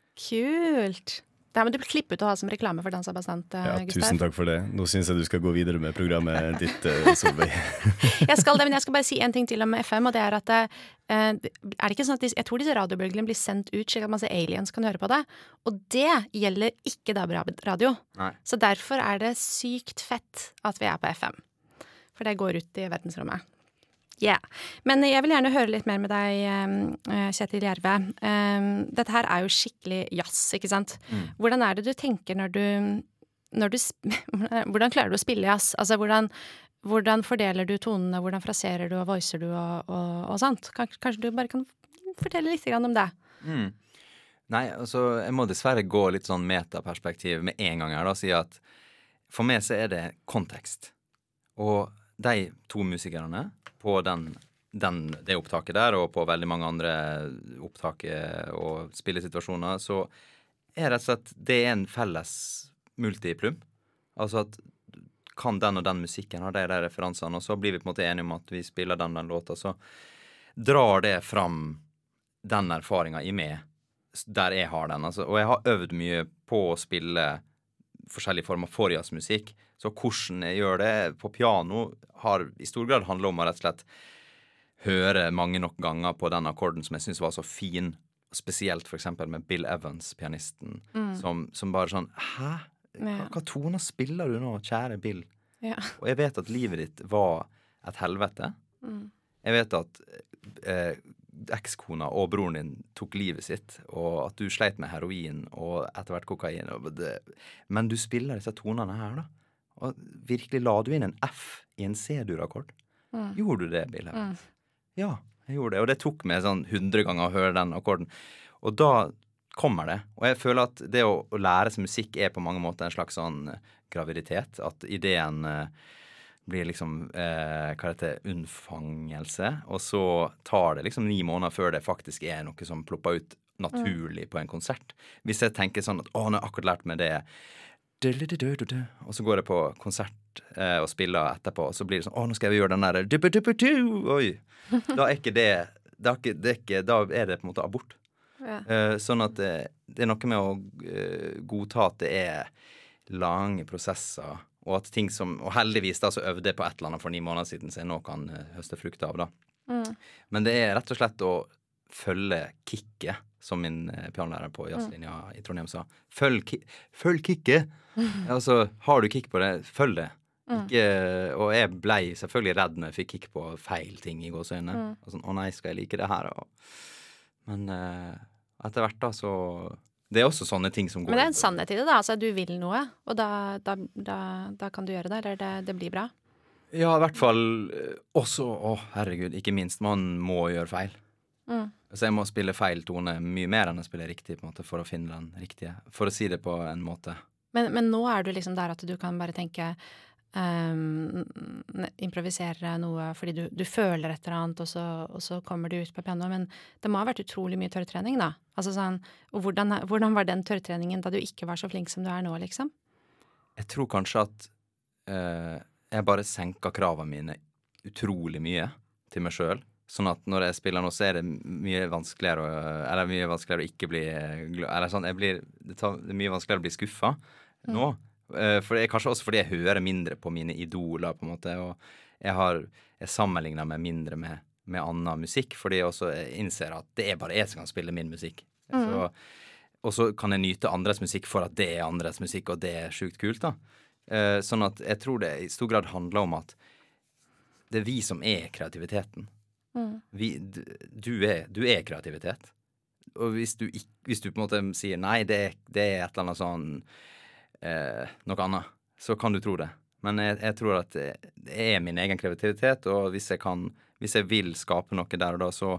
Kult. Det her må du klippe ut og ha som reklame for Dansa Bastant, eh, Ja, Gustav. tusen takk for det. Nå synes jeg du skal gå videre med programmet ditt, eh, Solveig. Jeg skal det, men jeg skal bare si en ting til om F M, og det er at det, eh, er det ikke sånn at disse, jeg tror disse radiobølgene blir sendt ut slik at masse aliens kan høre på det, og det gjelder ikke D A B-radio. Nei. Så derfor er det sykt fett at vi er på F M. For det går ut i verdensrommet. Ja. Men jeg vil gjerne høre litt mer med deg, eh, Kjetil Jerve. Eh, Dette her er jo skikkelig jazz, ikke sant? Mm. Hvordan er det du tenker når du, når du sp- Hvordan klarer du å spille jazz? Altså, hvordan, hvordan fordeler du tonene, hvordan fraserer du og voicer du og, og, og sånt? Kanskje, kanskje du bare kan fortelle litt grann om det? Mm. Nei, altså, jeg må dessverre gå litt sånn metaperspektiv med en gang her, da, og si at for meg så er det kontekst. Og de to musikerne på den, den, det opptaket der, og på veldig mange andre opptak og spillesituasjoner, så er rett og slett det er en felles multiplum. Altså at kan den og den musikken ha de der referansene, og så blir vi på en måte enige om at vi spiller den den låta, så drar det fram den erfaringen i meg, der jeg har den. Altså, og jeg har øvd mye på å spille forskjellige former for jazzmusikk, så hvordan jeg gjør det på piano har i stor grad handlet om å rett og slett høre mange nok ganger på den akkorden som jeg synes var så fin, spesielt for eksempel med Bill Evans, pianisten, Mm. som, som bare sånn, hæ? Hva, Ja. hva toner spiller du nå, kjære Bill? Ja. Og jeg vet at livet ditt var et helvete. Mm. Jeg vet at eh, ekskona og broren din tok livet sitt, og at du sleit med heroin og etter hvert kokain. Og det, men du spiller disse tonene her, da. Og virkelig la du inn en F i en C-dur-akkord. Mm. Gjorde du det, Bill Evans? Mm. Ja, jeg gjorde det. Og det tok meg sånn hundre ganger å høre den akkorden. Og da kommer det. Og jeg føler at det å, å lære seg musikk er på mange måter en slags sånn eh, graviditet. At ideen eh, blir liksom, eh, hva heter det, unnfangelse. Og så tar det liksom ni måneder før det faktisk er noe som plopper ut naturlig på en konsert. Hvis jeg tenker sånn at, å, nå har jeg akkurat lært meg det og så går jeg på konsert eh, og spiller etterpå, og så blir det sånn, å, nå skal jeg gjøre den der dup-dup-dup-du, oi. Da er ikke det, da er, ikke, det er, ikke, da er det på en måte abort. Ja. Eh, sånn at det, det er noe med å uh, godta at det er lange prosesser, og at ting som, og heldigvis da så øvde jeg på et eller annet for ni måneder siden, så jeg nå kan uh, høste frukt av da. Mm. Men det er rett og slett å følge kicket, som min uh, pianolærer på jazzlinja mm. i Trondheim sa. Følg, ki følg kicket! Altså, har du kick på det, følg det. Mm. Ikke, og jeg ble selvfølgelig redd når jeg fikk kick på feil ting i gåsøyne. Mm. Og sånn, å nei, skal jeg like det her? Og, men uh, etter hvert da, så det er også sånne ting som går. Men det er en sannhet i det da, altså du vil noe, og da, da, da, da kan du gjøre det, eller det, det blir bra? Ja, i hvert fall også, å herregud, ikke minst, man må gjøre feil. Mm. Så jeg må spille feil tone mye mer enn å spille riktig, på en måte, for å finne den riktige, for å si det på en måte. Men, men nå er du liksom der at du kan bare tenke, um, improvisere noe, fordi du, du føler et eller annet, og så, og så kommer du ut på piano, men det må ha vært utrolig mye tørrtrening da. Altså sånn, og hvordan, hvordan var den tørrtreningen da du ikke var så flink som du er nå, liksom? Jeg tror kanskje at uh, jeg bare senker kravene mine utrolig mye til meg selv. Sånn at når jeg spiller nå, så er det mye vanskeligere å, eller mye vanskeligere å ikke bli eller sånn, jeg blir, det, tar, det er mye vanskeligere å bli skuffet nå. Uh, for det er kanskje også fordi jeg hører mindre på mine idoler, på en måte, og jeg har jeg sammenligner meg mindre med med annen musikk, fordi jeg også innser at det er bare jeg som kan spille min musikk. Mm. Så, og så kan jeg nyte andres musikk for at det er andres musikk, og det er sjukt kult da. Eh, sånn at jeg tror det i stor grad handler om at det er vi som er kreativiteten. Mm. Vi, du, er, du er kreativitet. Og hvis du, hvis du på en måte sier nei, det er, det er et eller annet sånn eh, noe annet, så kan du tro det. Men jeg, jeg tror at det, det er min egen kreativitet, og hvis jeg kan Hvis jeg vil skape noe der og da, så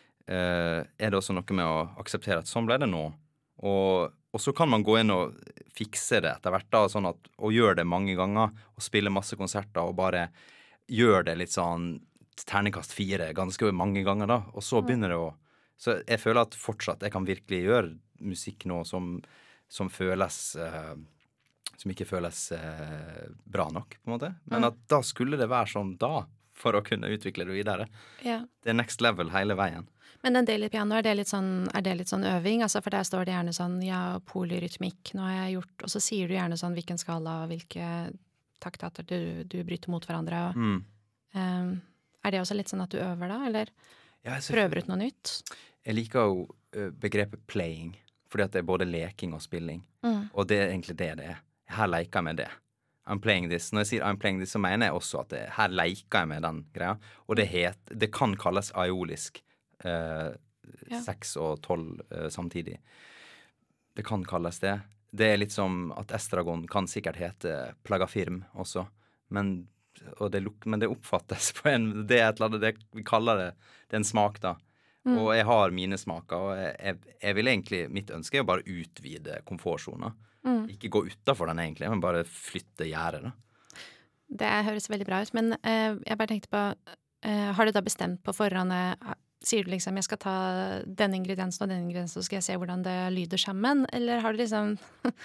uh, er det også noe med å akseptere at sånn ble det nå. Og, og så kan man gå inn og fikse det etter hvert da, sånn at, og gjøre det mange ganger, og spille masse konserter, og bare gjøre det litt sånn terningkast fire ganske mange ganger da, og så begynner det å... Så jeg føler at fortsatt jeg kan virkelig gjøre musikk nå som, som føles... Uh, som ikke føles uh, bra nok, på en måte. Men at da skulle det være sånn da, for å kunne utvikle det videre. Ja. Det er next level hele veien. Men den del i piano, er det litt sånn, er det litt sånn øving? Altså, for der står det gjerne sånn, ja, polyrytmikk, nå har jeg gjort, og så sier du gjerne sånn hvilken skala og hvilke taktater du, du bryter mot hverandre. Og, mm. um, er det også litt sånn at du øver da, eller ja, prøver ut noe nytt? Jeg liker jo uh, begrepet playing, fordi at det er både leking og spilling. Mm. Og det er egentlig det det er. Her leker jeg med det. I'm playing this. Når jeg sier I'm playing this, så mener jeg også at det, her leker jeg med den greia. Og det, het, det kan kalles aiolisk. Eh, ja. Seks og tolv eh, samtidig. Det kan kalles det. Det er litt som at estragon kan sikkert hete plagafirm også. Men, og det, men det oppfattes på en... Det er et eller annet, det, vi kaller det, det er en smak da. Mm. Og jeg har mine smaker, og jeg, jeg, jeg vil egentlig... Mitt ønske er å bare utvide komfortsoner. Mm. Ikke gå utenfor den egentlig, men bare flytte gjerdet da. Det høres veldig bra ut, men uh, jeg bare tenkte på, uh, har du da bestemt på forhånd, uh, sier du liksom, jeg skal ta denne ingrediensen og denne ingrediensen, så skal jeg se hvordan det lyder sammen, eller har du liksom,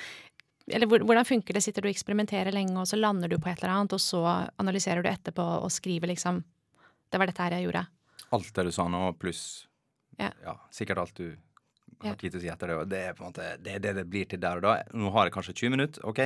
eller hvordan funker det, sitter du og eksperimenterer lenge, og så lander du på et eller annet, og så analyserer du etterpå og skriver liksom, det var dette her jeg gjorde. Alt det du sa nå, pluss, ja, ja sikkert alt du har tid til å si etter det, og det er på en måte det, er det det blir til der og da. Nå har jeg kanskje tjue minutter, ok.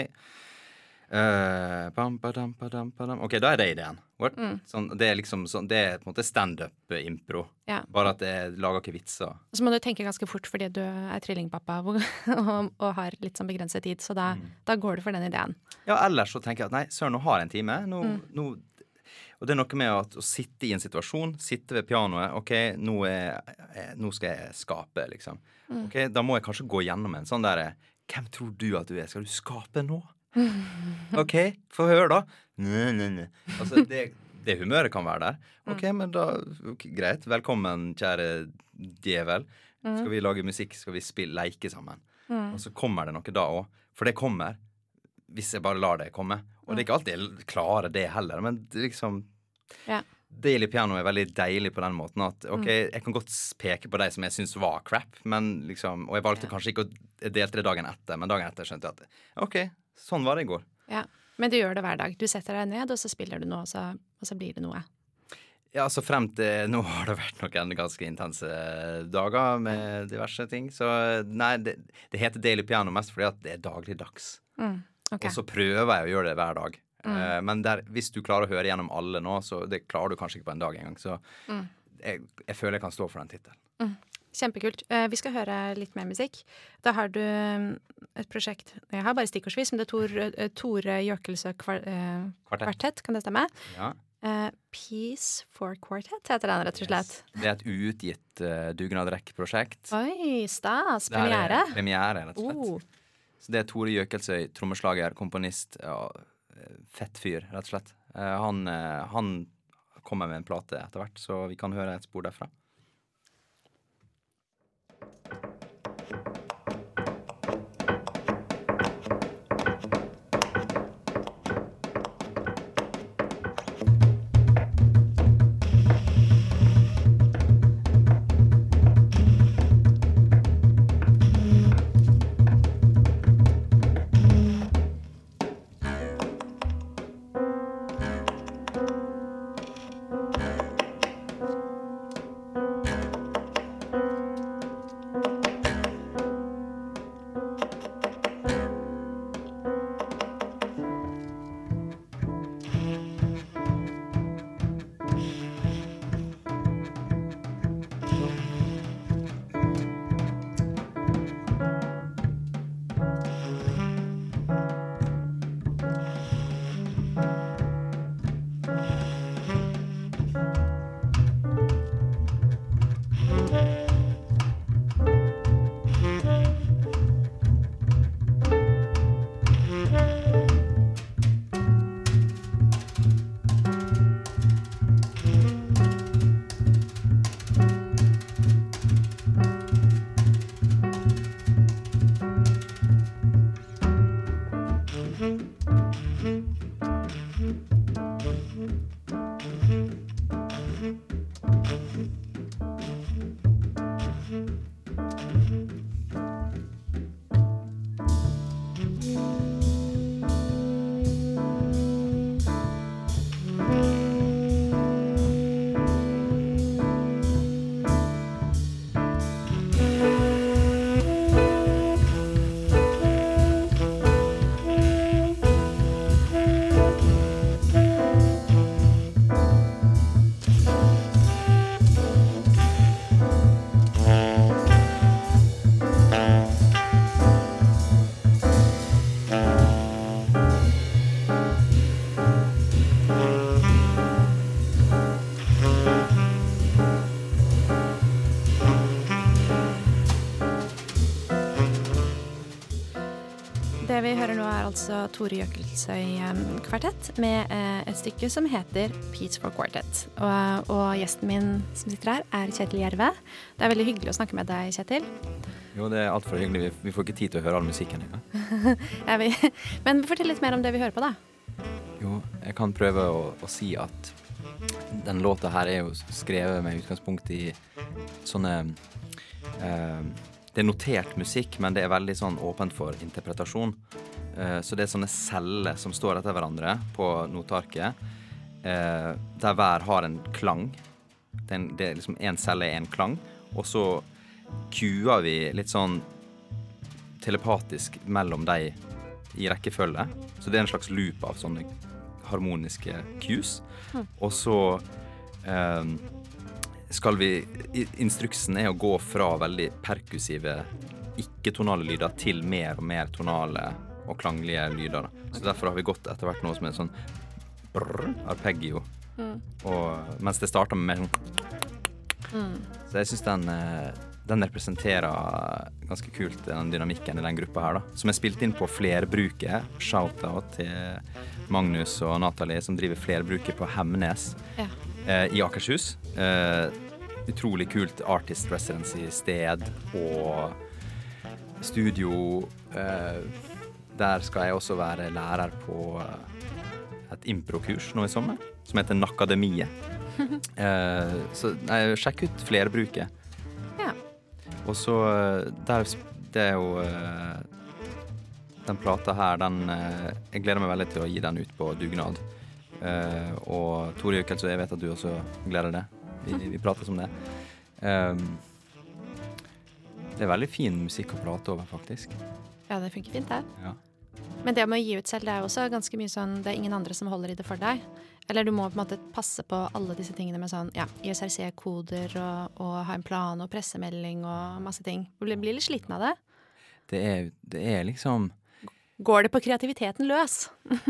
Uh, bam, badam, badam, badam. Ok, da er det ideen. Mm. Sånn, det er liksom sånn, det er på en måte stand-up-impro. Ja. Bare at jeg lager ikke vitser. Og så må du tenke ganske fort fordi du er trillingpappa og, og har litt sånn begrenset tid, så da, mm. da går du for den ideen. Ja, ellers så tenker jeg at nei, søren, nå har jeg en time. Nå, mm. nå Og det er noe med at å sitte i en situasjon, sitte ved pianoet, ok, nå, er, nå skal jeg skape, liksom. Mm. Ok, da må jeg kanskje gå gjennom en sånn der, hvem tror du at du er? Skal du skape nå? Ok, få høre da. Nei, nei, nei. Altså, det, det humøret kan være der. Ok, mm. men da, okay, greit. Velkommen, kjære djevel. Skal vi lage musikk, skal vi spille, leke sammen. Mm. Og så kommer det noe da også. For det kommer, hvis jeg bare lar det komme. Og det er ikke alltid jeg klarer det heller, men det liksom... Ja. Daily piano er veldig deilig på den måten at ok, jeg kan godt peke på de som jeg synes var crap, men liksom, og jeg valgte ja. kanskje ikke å delte det dagen etter, men dagen etter skjønte jeg at ok, sånn var det i går. Ja, men du gjør det hver dag. Du setter deg ned, og så spiller du noe, og så, og så blir det noe. Ja, så frem til nå har det vært noen ganske intense dager med diverse ting. Så nei, det, det heter Daily Piano mest fordi at det er dagligdags. Mm, okay. Og så prøver jeg å gjøre det hver dag. Mm. Uh, men der, hvis du klarer å høre gjennom alle nå, så det klarer du kanskje ikke på en dag engang. Så mm. jeg, jeg føler jeg kan stå for den tittelen. Mm. Kjempekult. Uh, vi skal høre litt mer musikk. Da har du et prosjekt, jeg har bare stikkordsvis, men det er Tor, uh, Tore Jøkelsø kvar, uh, kvartett. kvartett, kan det stemme? Ja. Uh, Peace for Quartet heter den, rett og slett. Yes. Det er et uutgitt uh, dugnadrekkprosjekt. Oi, stas. Premiere. Premiere, rett og slett. Oh. Så det er Tore Jøkelsøy, trommeslager, komponist, ja, fett fyr, rett og slett. Uh, han, uh, han kommer med en plate etter hvert, så vi kan høre et spor derfra. Det vi hører nå er altså Tore Jøkelsøy kvartett med eh, et stykke som heter Peace for Quartet. Og, og gjesten min som sitter her er Kjetil Jerve. Det er veldig hyggelig å snakke med deg, Kjetil. Jo, det er alt for hyggelig. Vi, vi får ikke tid til å høre all musikken engang. Ja, vi, men fortell litt mer om det vi hører på, da. Jo, jeg kan prøve å, å si at den låta her er jo skrevet med utgangspunkt i sånne eh, det er notert musikk, men det er veldig sånn åpent for interpretasjon. Uh, så det er sånne celler som står etter hverandre på notarket, uh, der hver har en klang. Det er, en, det er liksom en celle er en klang, og så kuer vi litt sånn telepatisk mellom de i rekkefølge. Så det er en slags loop av sånne harmoniske cues. Mm. Og så uh, skal vi, instruksen er å gå fra veldig perkussive, ikke-tonale lyder til mer og mer tonale og klanglige lyder. Så derfor har vi gått etter hvert noe som er sånn brrr, arpeggio. Mm. Og, mens det starter med mer sånn mm. Så jeg synes den, den representerer ganske kult den dynamikken i den gruppa her da. Som er spilt inn på flerbruket. Shout-out til Magnus og Natalie som driver flerbruket på Hemnes. Ja. I Akershus. Uh, utrolig kult artist residency sted og studio. Uh, der skal jeg også være lærer på et impro-kurs nå i sommer, som heter Nakademiet. uh, så nei, sjekk ut flerbruket. Ja. Og så der, det er jo uh, den plata her, den, eh, jeg gleder meg veldig til å gi den ut på dugnad. Eh, og Tore Jøkel, så jeg vet at du også gleder deg. Vi, vi prater om det. Um, det er veldig fin musikk å prate over, faktisk. Ja, det funker fint, det. Ja. Men det med å gi ut selv, det er jo også ganske mye sånn, det er ingen andre som holder i det for deg. Eller du må på en måte passe på alle disse tingene med sånn, ja, I S R C-koder og, og ha en plan og pressemelding og masse ting. Du blir, blir litt sliten av det. Det er, det er liksom... Går det på kreativiteten løs?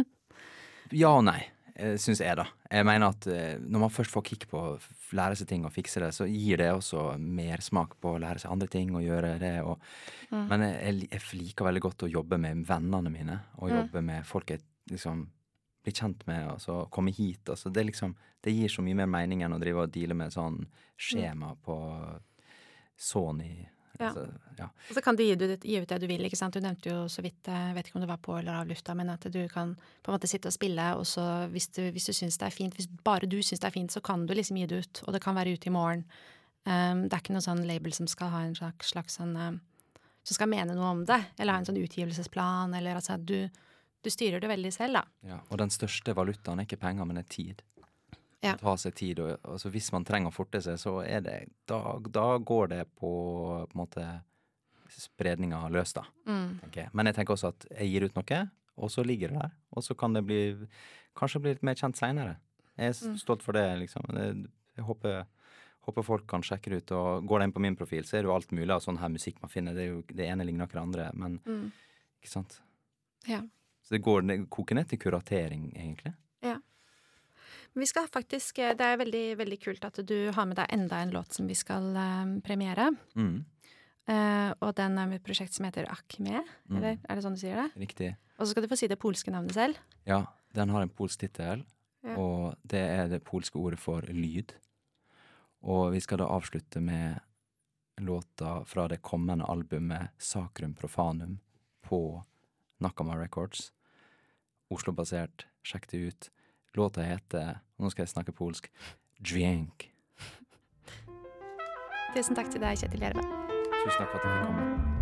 Ja og nei, synes jeg da. Jeg mener at når man først får kick på å lære seg ting og fikse det, så gir det også mer smak på å lære seg andre ting og gjøre det. Og, mm. Men jeg, jeg liker veldig godt å jobbe med vennene mine, og jobbe mm. med folk jeg liksom blir kjent med, og så komme hit. Og så det, liksom, det gir så mye mer mening enn å drive og deale med sånn skjema mm. på Sony. Ja. Altså, ja. Og så kan du gi, du gi ut det du vil, ikke sant? Du nevnte jo så vidt, jeg vet ikke om det var på eller av lufta, men at du kan på en måte sitte og spille, og så hvis du, hvis du synes det er fint, hvis bare du synes det er fint, så kan du liksom gi det ut, og det kan være ute i morgen. Um, det er ikke noen sånn label som skal ha en slags, slags sånn, um, som skal mene noe om det, eller ha en sånn utgivelsesplan, eller altså du, du styrer det veldig selv, da. Ja, og den største valutaen er ikke penger, men er tid. Ja. Ta seg tid, og altså, hvis man trenger å forte seg, så er det, da, da går det på, på en måte spredninga løs da. Mm. Okay. Men jeg tenker også at jeg gir ut noe, og så ligger det der, og så kan det bli, kanskje bli litt mer kjent senere. Jeg er mm. stolt for det, liksom. Jeg håper, håper folk kan sjekke det ut, og går det inn på min profil, så er det jo alt mulig av sånn her musikk man finner. Det er jo, det ene ligner ikke det andre, men mm. ikke sant? Ja. Så det går, det koker ned til kuratering, egentlig. Ja. Vi skal faktisk, det er veldig, veldig kult at du har med deg enda en låt som vi skal um, premiere. Mm. Uh, og den er med et prosjekt som heter Akme, mm. eller er det sånn du sier det? Riktig. Og så skal du få si det polske navnet selv. Ja, den har en polsk titel, ja. Og det er det polske ordet for lyd. Og vi skal da avslutte med låta fra det kommende albumet Sacrum Profanum på Nakama Records. Oslo-basert, sjekk det ut. Låta heter, nå skal jeg snakke polsk, Dźwięk. Tusen takk til deg, Kjetil Jerve. Tusen takk for at du fikk komme.